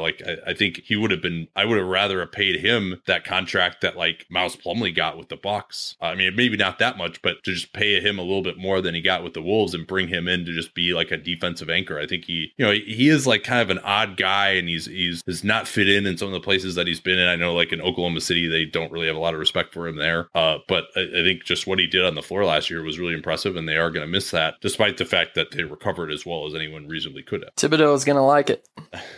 I think he would have been. I would have rather have paid him that contract that like Miles Plumlee got with the Bucks. I mean, maybe not that much, but to just pay him a little bit more than he got with the Wolves and bring him in to just be like a defensive anchor. I think he is like kind of an odd guy, and he's does not fit in some of the places that he's been in. I know like in Oklahoma City, they don't really have a lot of respect for him there. But I think just what he did on the floor last year was really impressive, and they are going to miss that, despite the fact that they recovered as well as anyone reasonably could have. Thibodeau is going to like it.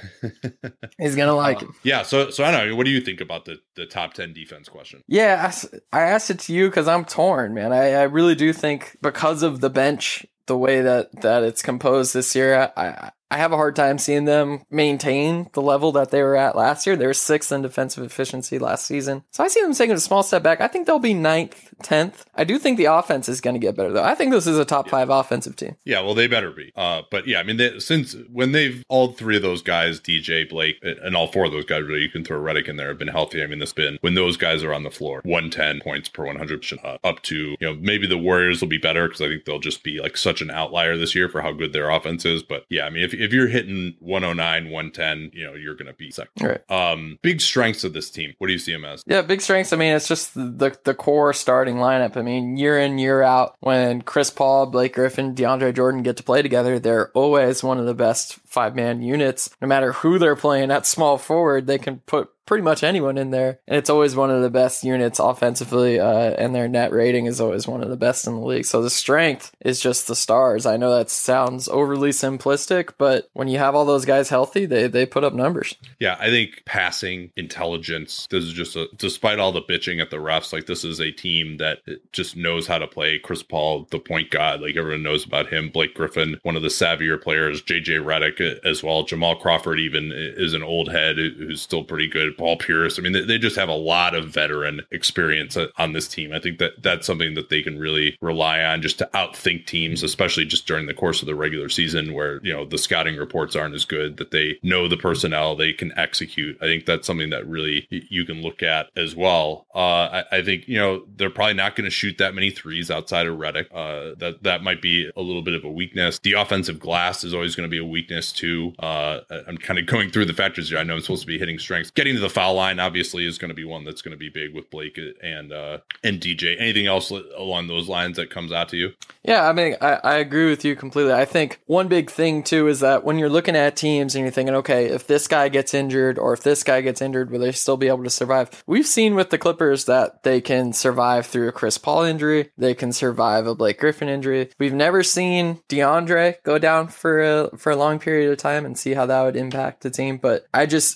He's going to like it. Yeah. So I don't know. What do you think about the top 10 defense question? Yeah, I asked it to you because I'm torn, man. I really do think because of the bench, the way that it's composed this year, I have a hard time seeing them maintain the level that they were at last year. They were 6th in defensive efficiency last season. So I see them taking a small step back. I think they'll be 9th, 10th. I do think the offense is going to get better, though. I think this is a top 5 offensive team. Yeah, well, they better be. But yeah, I mean, since when they've all three of those guys, DJ, Blake, and all four of those guys, really, you can throw Redick in there, have been healthy. I mean, this been when those guys are on the floor, 110 points per 100, up to, maybe the Warriors will be better, because I think they'll just be like such an outlier this year for how good their offense is. But yeah, I mean, if you're hitting 109, 110, you're going to be second. Right. Big strengths of this team. What do you see them as? Yeah, big strengths. I mean, it's just the core starting lineup. I mean, year in, year out, when Chris Paul, Blake Griffin, DeAndre Jordan get to play together, they're always one of the best 5-man units. No matter who they're playing at small forward, they can put pretty much anyone in there, and it's always one of the best units offensively, and their net rating is always one of the best in the league. So the strength is just the stars. I know that sounds overly simplistic, but when you have all those guys healthy, they put up numbers. Yeah, I think passing, intelligence, this is just despite all the bitching at the refs, like this is a team that just knows how to play. Chris Paul, the point god, like everyone knows about him. Blake Griffin, one of the savvier players. JJ Redick as well. Jamal Crawford even is an old head who's still pretty good. Paul Pierce. I mean, they just have a lot of veteran experience on this team. I think that's something that they can really rely on just to outthink teams, especially just during the course of the regular season where, the scouting reports aren't as good, that they know the personnel, they can execute. I think that's something that really you can look at as well. I think, they're probably not going to shoot that many threes outside of Redick. That might be a little bit of a weakness. The offensive glass is always going to be a weakness too. I'm kind of going through the factors here. I know I'm supposed to be hitting strengths. Getting to the foul line obviously is going to be one that's going to be big with Blake and DJ. Anything else along those lines that comes out to you? Yeah, I mean, I agree with you completely. I think one big thing too is that when you're looking at teams and you're thinking, okay, if this guy gets injured or if this guy gets injured, will they still be able to survive? We've seen with the Clippers that they can survive through a Chris Paul injury. They can survive a Blake Griffin injury. We've never seen DeAndre go down for a long period of time and see how that would impact the team. But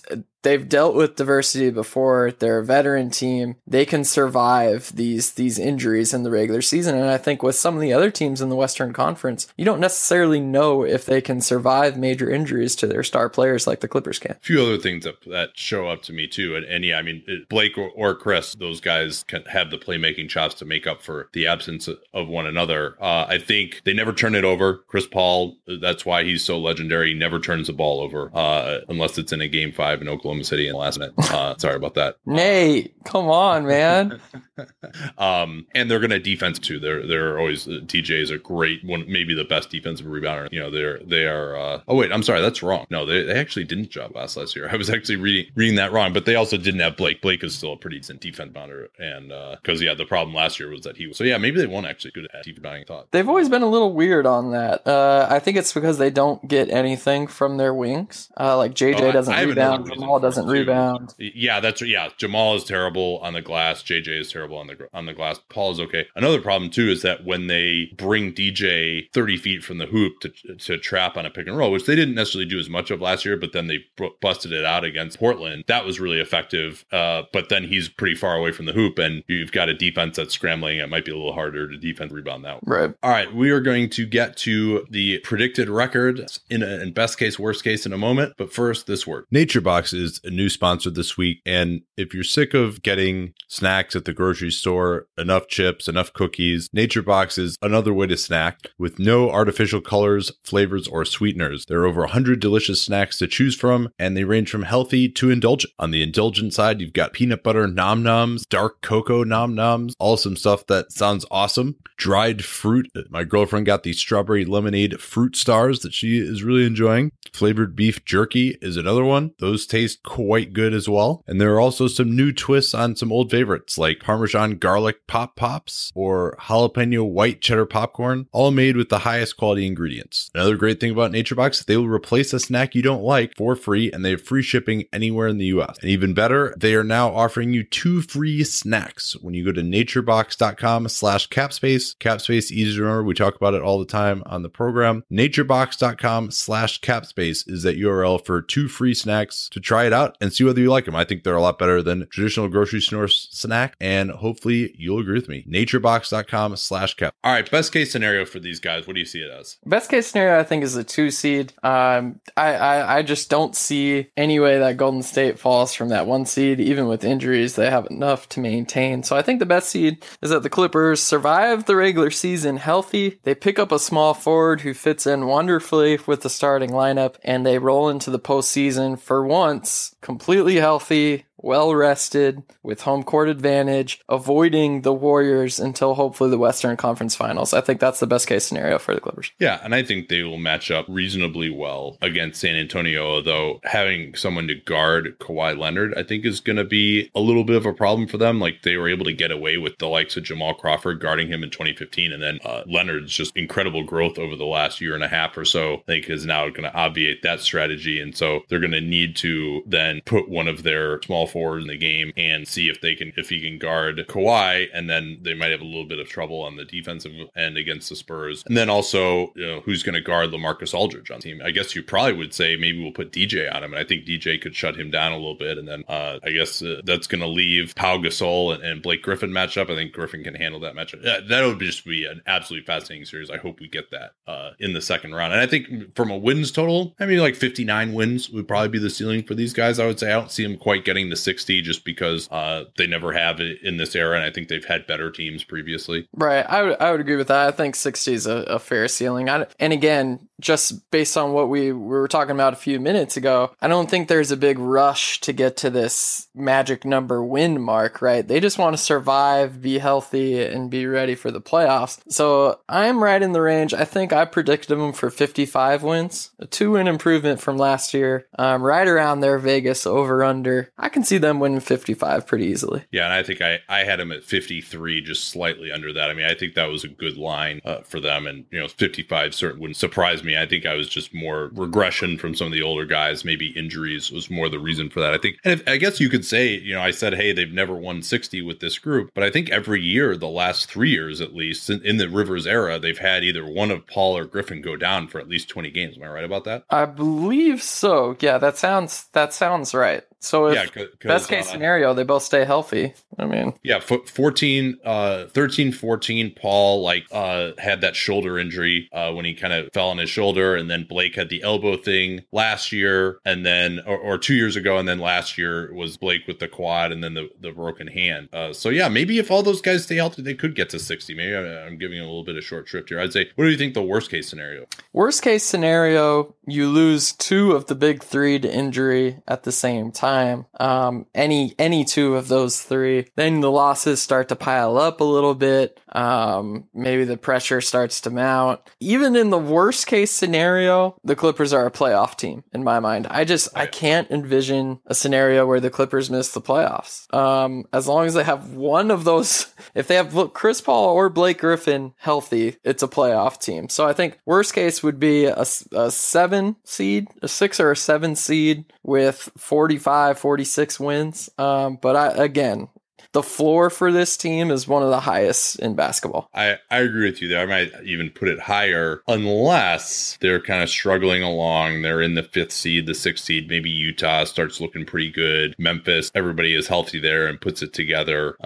they've dealt with diversity before. They're a veteran team. They can survive these injuries in the regular season. And I think with some of the other teams in the Western Conference, you don't necessarily know if they can survive major injuries to their star players like the Clippers can. A few other things that show up to me too. And yeah, I mean, Blake or Chris, those guys can have the playmaking chops to make up for the absence of one another. I think they never turn it over. Chris Paul, that's why he's so legendary. He never turns the ball over unless it's in a game 5 in Oklahoma City in the last minute. Sorry about that. Nate, come on, man. And they're going to defense too. They're always, TJ is a great one, maybe the best defensive rebounder. You know, they are. Oh wait, I'm sorry, that's wrong. No, they actually didn't job last year. I was actually reading that wrong. But they also didn't have Blake. Blake is still a pretty decent defense rebounder, and because the problem last year was that he was. So yeah, maybe they won't actually good at defense rebounding. Thought they've always been a little weird on that. I think it's because they don't get anything from their wings. Like JJ doesn't rebound, Jamal doesn't rebound. Yeah, Jamal is terrible on the glass. JJ is terrible on the glass. Paul is okay. Another problem too is that when they bring DJ 30 feet from the hoop to trap on a pick and roll, which they didn't necessarily do as much of last year, but then they busted it out against Portland. That was really effective. But then he's pretty far away from the hoop, and you've got a defense that's scrambling. It might be a little harder to defense rebound that. Right. All right, we are going to get to the predicted record in best case, worst case in a moment. But first, this word. NatureBox is a new sponsor this week, and if you're sick of getting snacks at the grocery store, enough chips, enough cookies, NatureBox is another way to snack with no artificial colors, flavors, or sweeteners. There are over 100 delicious snacks to choose from, and they range from healthy to indulgent. On the indulgent side, you've got peanut butter nom noms, dark cocoa nom noms, all some stuff that sounds awesome. Dried fruit. My girlfriend got these strawberry lemonade fruit stars that she is really enjoying. Flavored beef jerky is another one. Those taste quite good as well. And there are also some new twists on some old favorites like Parmesan garlic pop pops or jalapeno white cheddar popcorn, all made with the highest quality ingredients. Another great thing about NatureBox, they will replace a snack you don't like for free, and they have free shipping anywhere in the US. And even better, they are now offering you 2 free snacks when you go to naturebox.com/capspace. Capspace, easy to remember. We talk about it all the time on the program. naturebox.com/capspace is that URL for 2 free snacks to try it out and see whether you like them. I think they're a lot better than traditional grocery store snack, and hopefully you'll agree with me. naturebox.com/cap. All right, best case scenario for these guys. What do you see it as? Best case scenario, I think, is a 2 seed. I just don't see any way that Golden State falls from that 1 seed. Even with injuries, they have enough to maintain. So I think the best seed is that the Clippers survive the regular season healthy. They pick up a small forward who fits in wonderfully with the starting lineup, and they roll into the postseason for once completely healthy, well rested, with home court advantage, avoiding the Warriors until hopefully the Western Conference Finals. I think that's the best case scenario for the Clippers. Yeah, and I think they will match up reasonably well against San Antonio, although having someone to guard Kawhi Leonard, I think, is going to be a little bit of a problem for them. Like, they were able to get away with the likes of Jamal Crawford guarding him in 2015, and then Leonard's just incredible growth over the last year and a half or so, I think, is now going to obviate that strategy. And so they're going to need to then put one of their small forward in the game and see if he can guard Kawhi, and then they might have a little bit of trouble on the defensive end against the Spurs. And then also, who's going to guard LaMarcus Aldridge on the team? I guess you probably would say maybe we'll put DJ on him, and I think DJ could shut him down a little bit. And then I guess that's going to leave Pau Gasol and Blake Griffin matchup. I think Griffin can handle that matchup. That would just be an absolutely fascinating series. I hope we get that in the second round. And I think from a wins total, I mean, like 59 wins would probably be the ceiling for these guys. I would say I don't see them quite getting to 60 just because they never have it in this era, and I think they've had better teams previously. Right. I would agree with that. I think 60 is a fair ceiling. And again, just based on what we were talking about a few minutes ago, I don't think there's a big rush to get to this magic number win mark, right? They just want to survive, be healthy, and be ready for the playoffs. So I'm right in the range. I think I predicted them for 55 wins, a 2-win improvement from last year, right around their Vegas over-under. I can see them winning 55 pretty easily. Yeah, and I think I had them at 53, just slightly under that. I mean, I think that was a good line for them, and 55 certainly wouldn't surprise me. I think I was just more regression from some of the older guys. Maybe injuries was more the reason for that. I think, and I guess you could say, I said, hey, they've never won 60 with this group, but I think every year, the last 3 years at least, in the Rivers era, they've had either one of Paul or Griffin go down for at least 20 games. Am I right about that? I believe so. Yeah, that sounds right. So if best case scenario, they both stay healthy. I mean, yeah, 13, 14, Paul had that shoulder injury when he kind of fell on his shoulder, and then Blake had the elbow thing last year, and then or 2 years ago, and then last year was Blake with the quad and then the broken hand. So yeah, maybe if all those guys stay healthy, they could get to 60. Maybe I'm giving a little bit of short shrift here. I'd say, what do you think the worst case scenario? Worst case scenario, you lose two of the big three to injury at the same time. Any two of those three, then the losses start to pile up a little bit. Maybe the pressure starts to mount. Even in the worst case scenario, the Clippers are a playoff team in my mind. I can't envision a scenario where the Clippers miss the playoffs. As long as they have one of those, if they have Chris Paul or Blake Griffin healthy, it's a playoff team. So I think worst case would be a 7 seed, a 6 or a 7 seed with 45, 46 wins. Again, the floor for this team is one of the highest in basketball. I agree with you there. I might even put it higher unless they're kind of struggling along. They're in the 5th seed, the 6th seed. Maybe Utah starts looking pretty good. Memphis, everybody is healthy there and puts it together.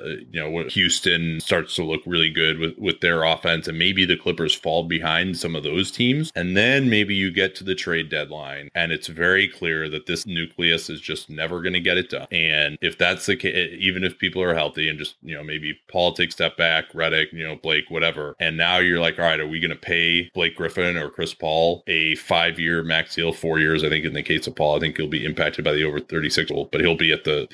Houston starts to look really good with their offense, and maybe the Clippers fall behind some of those teams. And then maybe you get to the trade deadline, and it's very clear that this nucleus is just never going to get it done. And if that's the case, even if people are healthy and just, maybe Paul takes a step back, Redick, Blake, whatever. And now you're like, all right, are we going to pay Blake Griffin or Chris Paul a 5-year max deal, 4 years? I think in the case of Paul, I think he'll be impacted by the over 36 rule, but he'll be at the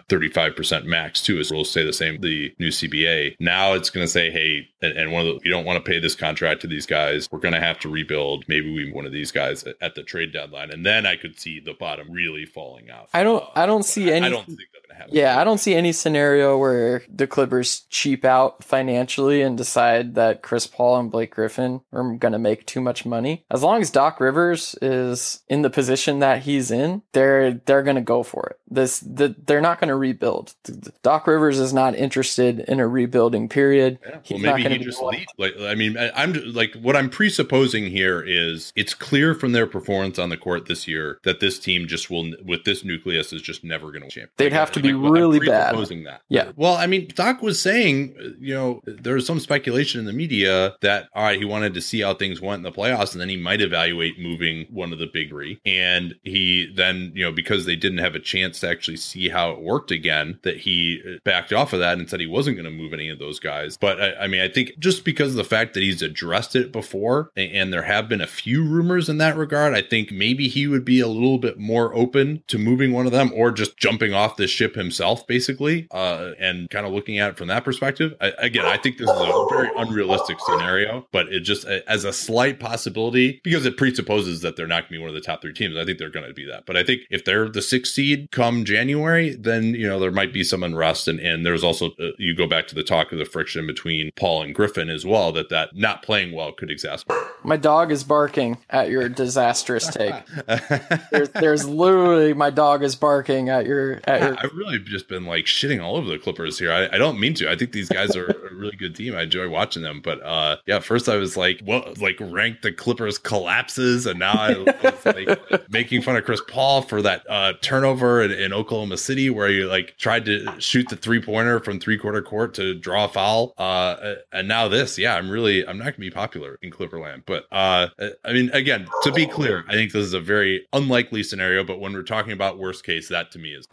35% max too, as we'll say the same, the new CBA. Now it's going to say, hey, and you don't want to pay this contract to these guys. We're going to have to rebuild. Maybe we one of these guys at the trade deadline. And then I could see the bottom really falling out. I don't see any. I don't think that's going to happen. Yeah, I don't see any scenario where the Clippers cheap out financially and decide that Chris Paul and Blake Griffin are going to make too much money. As long as Doc Rivers is in the position that he's in, they're going to go for it. They're not going to rebuild. Doc Rivers is not interested in a rebuilding period. Yeah. Well, maybe he just leaves. I'm like, what I'm presupposing here is it's clear from their performance on the court this year that this team just will, with this nucleus, is just never going to champion. They'd have to be really bad. That. Yeah. Well, I mean, Doc was saying, there was some speculation in the media that, all right, he wanted to see how things went in the playoffs, and then he might evaluate moving one of the big three. And he then, because they didn't have a chance to actually see how it worked again, that he backed off of that and said he wasn't going to move any of those guys. But I think just because of the fact that he's addressed it before, and there have been a few rumors in that regard, I think maybe he would be a little bit more open to moving one of them or just jumping off the ship himself, basically, and kind of looking at it from that perspective. I think this is a very unrealistic scenario, but it just as a slight possibility, because it presupposes that they're not going to be one of the top 3 teams. I think they're going to be that. But I think if they're the 6th seed come January, then, there might be some unrest. And there's also, you go back to the talk of the friction between Paul and Griffin as well, that not playing well could exacerbate. My dog is barking at your disastrous take. there's literally, my dog is barking at your. I've really just been like shitting all over the Clippers here. I don't mean to. I think these guys are a really good team. I enjoy watching them. But first I was like, rank the Clippers collapses, and now I was like making fun of Chris Paul for that turnover in Oklahoma City where he tried to shoot the 3-pointer from 3/4 court to draw a foul. And now this, I'm not going to be popular in Clipperland. But again, to be clear, I think this is a very unlikely scenario. But when we're talking about worst case, that to me is.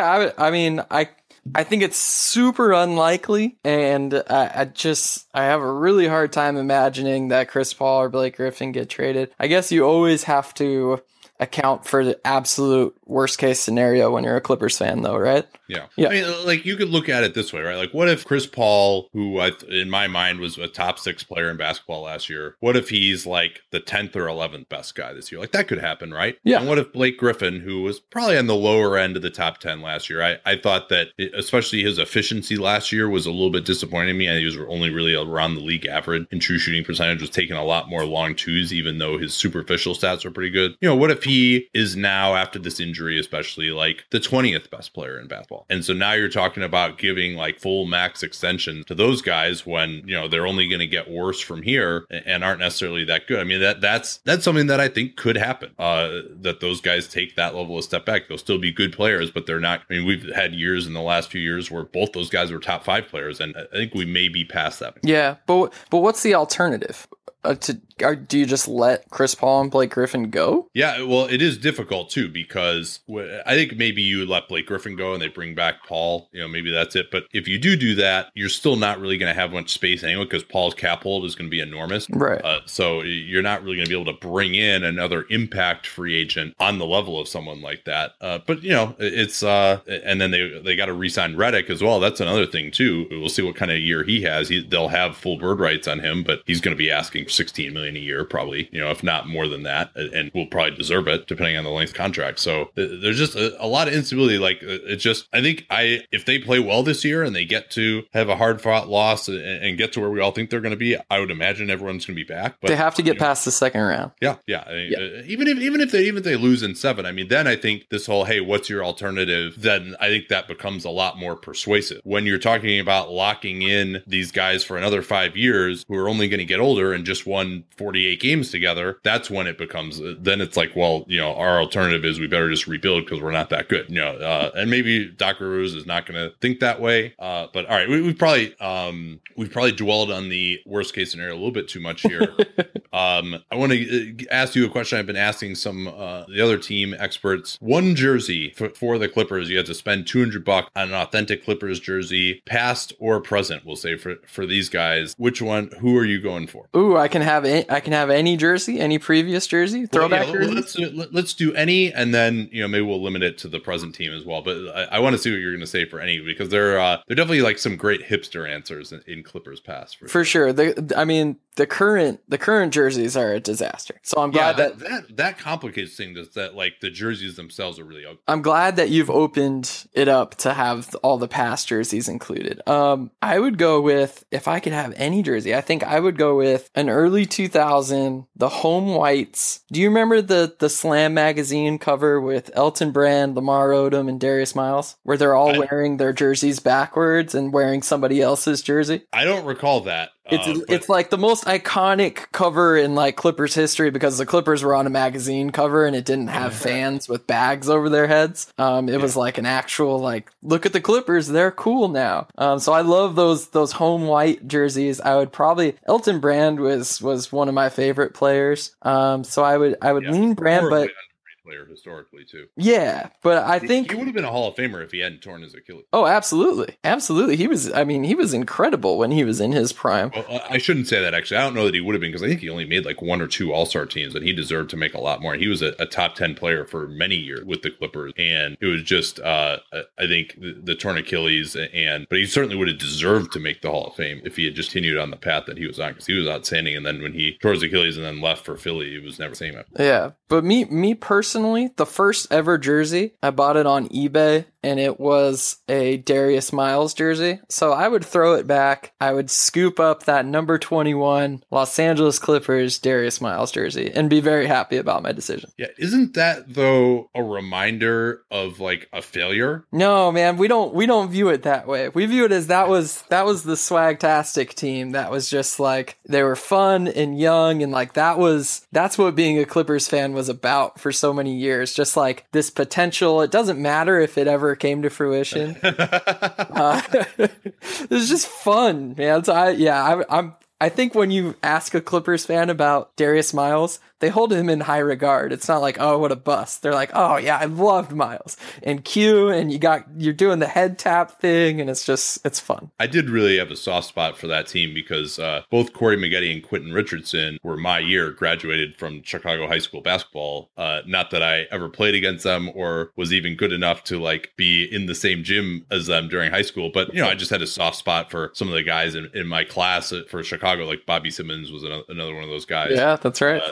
I think it's super unlikely, and I have a really hard time imagining that Chris Paul or Blake Griffin get traded. I guess you always have to account for the absolute worst case scenario when you're a Clippers fan, though, right? Yeah. I mean, you could look at it this way, right? What if Chris Paul, who in my mind was a top 6 player in basketball last year, what if he's like the 10th or 11th best guy this year? That could happen, right? Yeah. And what if Blake Griffin, who was probably on the lower end of the top 10 last year, I thought that especially his efficiency last year was a little bit disappointing me. And he was only really around the league average, and true shooting percentage was taking a lot more long twos, even though his superficial stats were pretty good. What if he is now, after this injury especially, like the 20th best player in basketball. And so now you're talking about giving like full max extension to those guys when, you know, they're only going to get worse from here and aren't necessarily that good. I mean, that's something that I think could happen, that those guys take that level of step back. They'll still be good players, but they're not. I mean, we've had years in the last few years where both those guys were top 5 players, and I think we may be past that. Yeah, but what's the alternative? Do you just let Chris Paul and Blake Griffin go? Yeah, well, it is difficult too, because I think maybe you let Blake Griffin go and they bring back Paul. You know, maybe that's it. But if you do that, you're still not really going to have much space anyway, because Paul's cap hold is going to be enormous. Right. So you're not really going to be able to bring in another impact free agent on the level of someone like that. But, you know, it's and then they got to re-sign Redick as well. That's another thing too. We'll see what kind of year he has. They'll have full bird rights on him, but he's going to be asking $16 million a year, probably, you know, if not more than that, and will probably deserve it depending on the length contract. So there's just a lot of instability. Like, it's just, I think if they play well this year and they get to have a hard fought loss and get to where we all think they're going to be, I would imagine everyone's going to be back. But they have to get past the second round. Yeah. Even if they lose in 7, I mean, then I think this whole, hey, what's your alternative? Then I think that becomes a lot more persuasive when you're talking about locking in these guys for another 5 years who are only going to get older and just won 48 games together. That's when it becomes, then it's like, well, you know, our alternative is we better just rebuild because we're not that good, you know, and maybe Doc Rivers is not going to think that way. But all right, we've probably dwelled on the worst case scenario a little bit too much here. I want to ask you a question I've been asking some the other team experts. One jersey for the Clippers, you have to spend $200 on an authentic Clippers jersey, past or present, we'll say, for these guys. Which one? Who are you going for? Ooh, I can have any jersey, any previous jersey, throwback jersey. Let's do any, and then, you know, maybe we'll limit it to the present team as well. But I want to see what you're going to say for any, because there are definitely like some great hipster answers in Clippers past. For sure. The current jerseys are a disaster. So I'm glad that complicates things. That like the jerseys themselves are really ugly. I'm glad that you've opened it up to have all the past jerseys included. I would go with, if I could have any jersey, I think I would go with an early 2000, the home whites. Do you remember the Slam magazine cover with Elton Brand, Lamar Odom, and Darius Miles, where they're all wearing their jerseys backwards and wearing somebody else's jersey? I don't recall that. It's like the most iconic cover in like Clippers history, because the Clippers were on a magazine cover and it didn't have fans with bags over their heads. It was like an actual, like, look at the Clippers, they're cool now. So I love those home white jerseys. I would probably, Elton Brand was one of my favorite players. So I would lean Brand, but player historically too. Yeah, but I think he would have been a Hall of Famer if he hadn't torn his Achilles. Oh, absolutely. He was incredible when he was in his prime. Well, I shouldn't say that, actually. I don't know that he would have been, because I think he only made like 1 or 2 All-Star teams, and he deserved to make a lot more. He was a top 10 player for many years with the Clippers, and it was just I think the torn Achilles, but he certainly would have deserved to make the Hall of Fame if he had just continued on the path that he was on, because he was outstanding. And then when he tore his Achilles and then left for Philly, it was never the same. Yeah, but me personally, the first ever jersey, I bought it on eBay, and it was a Darius Miles jersey. So I would throw it back. I would scoop up that number 21 Los Angeles Clippers Darius Miles jersey and be very happy about my decision. Yeah, isn't that though a reminder of like a failure? No, man, we don't view it that way. We view it as that was the swagtastic team. That was just like, they were fun and young, and like that's what being a Clippers fan was about for so many years. Just like this potential. It doesn't matter if it ever came to fruition. It was just fun, man. So I think when you ask a Clippers fan about Darius Miles, they hold him in high regard. It's not like, oh, what a bust. They're like, oh yeah, I loved Miles and Q, and you're doing the head tap thing, and it's fun. I did really have a soft spot for that team because both Corey Maggette and Quentin Richardson were my year, graduated from Chicago high school basketball. Not that I ever played against them or was even good enough to like be in the same gym as them during high school, but you know, I just had a soft spot for some of the guys in my class for Chicago. Like Bobby Simmons was another one of those guys. Yeah, that's right. And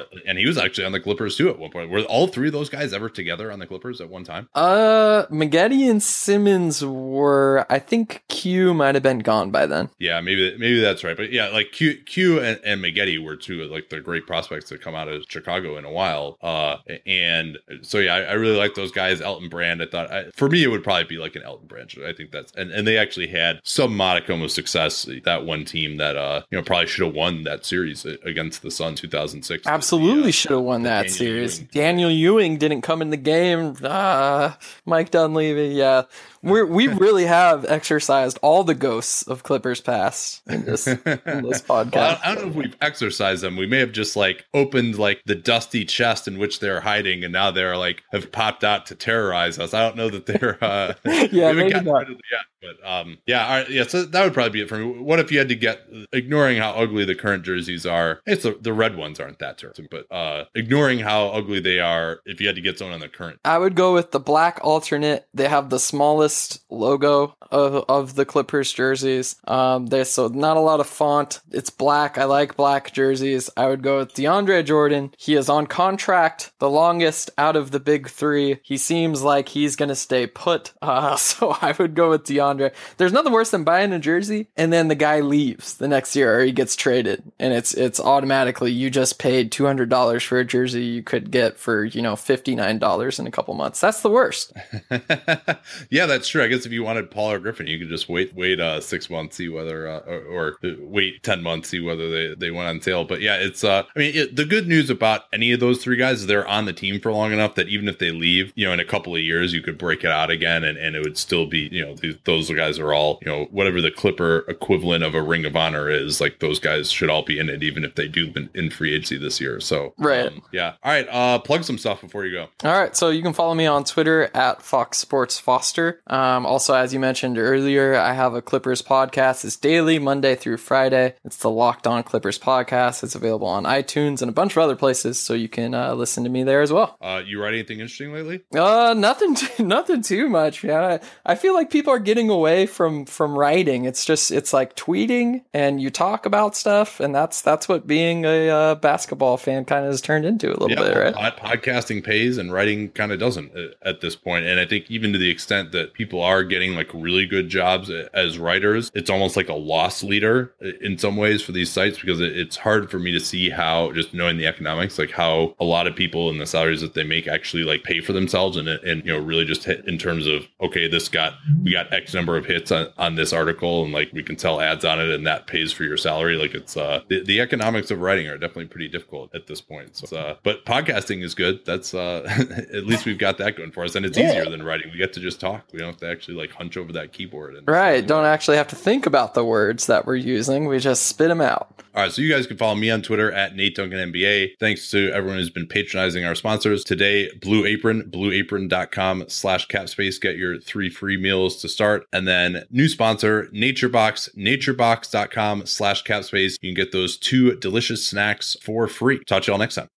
he was actually on the Clippers too at one point. Were all three of those guys ever together on the Clippers at one time? Maggette and Simmons were, I think Q might have been gone by then. Yeah, maybe that's right. But yeah, like Q and Maggette were two of like the great prospects that come out of Chicago in a while. And so yeah, I really like those guys. Elton Brand, I thought for me it would probably be like an Elton Brand. I think that's and they actually had some modicum of success. That one team that probably should have won that series against the Suns 2006. Absolutely should have won that series. Daniel Ewing didn't come in the game. Mike Dunleavy, yeah. We really have exercised all the ghosts of Clippers past in this podcast. Well, I don't know if we've exercised them. We may have just like opened like the dusty chest in which they're hiding, and now they're like have popped out to terrorize us. I don't know that they're yeah, maybe not. But all right, so that would probably be it for me. What if you had to get, ignoring how ugly the current jerseys are, it's the red ones aren't that terrible, but ignoring how ugly they are, if you had to get someone on the current, I would go with the black alternate. They have the smallest logo of the Clippers jerseys. There's so not a lot of font. It's black. I like black jerseys. I would go with DeAndre Jordan. He is on contract, the longest out of the big three. He seems like he's gonna stay put. So I would go with DeAndre. There's nothing worse than buying a jersey and then the guy leaves the next year or he gets traded, and it's automatically you just paid $200 for a jersey you could get for $59 in a couple months. That's the worst. Yeah, that's true. I guess if you wanted Paul or Griffin, you could just wait 6 months, see whether or wait 10 months, see whether they went on sale. But yeah, it's the good news about any of those three guys is they're on the team for long enough that even if they leave, in a couple of years, you could break it out again, and it would still be, those guys are all, whatever the Clipper equivalent of a Ring of Honor is, like those guys should all be in it, even if they do in free agency this year. So right. Yeah. All right. Plug some stuff before you go. All right. So you can follow me on Twitter at Fox Sports Foster. Also, as you mentioned earlier, I have a Clippers podcast. It's daily, Monday through Friday. It's the Locked On Clippers podcast. It's available on iTunes and a bunch of other places, so you can listen to me there as well. You write anything interesting lately? Nothing too much. Yeah, I feel like people are getting away from writing. It's like tweeting and you talk about stuff, and that's what being a basketball fan kind of has turned into a little bit, right? Podcasting pays and writing kind of doesn't at this point. And I think even to the extent that people are getting like really good jobs as writers, it's almost like a loss leader in some ways for these sites, because it's hard for me to see how, just knowing the economics, like how a lot of people in the salaries that they make actually like pay for themselves and really just hit in terms of, okay, we got X number of hits on this article, and like we can sell ads on it and that pays for your salary. Like it's the economics of writing are definitely pretty difficult at this point. So, but podcasting is good. That's at least we've got that going for us, and it's easier than writing. We get to just talk. We don't have to actually like hunch over that keyboard. Right. Don't actually have to think about the words that we're using. We just spit them out. All right. So you guys can follow me on Twitter at Nate Duncan NBA. Thanks to everyone who's been patronizing our sponsors today. Blue Apron, blueapron.com/capspace. Get your 3 free meals to start. And then new sponsor, NatureBox, naturebox.com/capspace. You can get those 2 delicious snacks for free. Talk to y'all next time.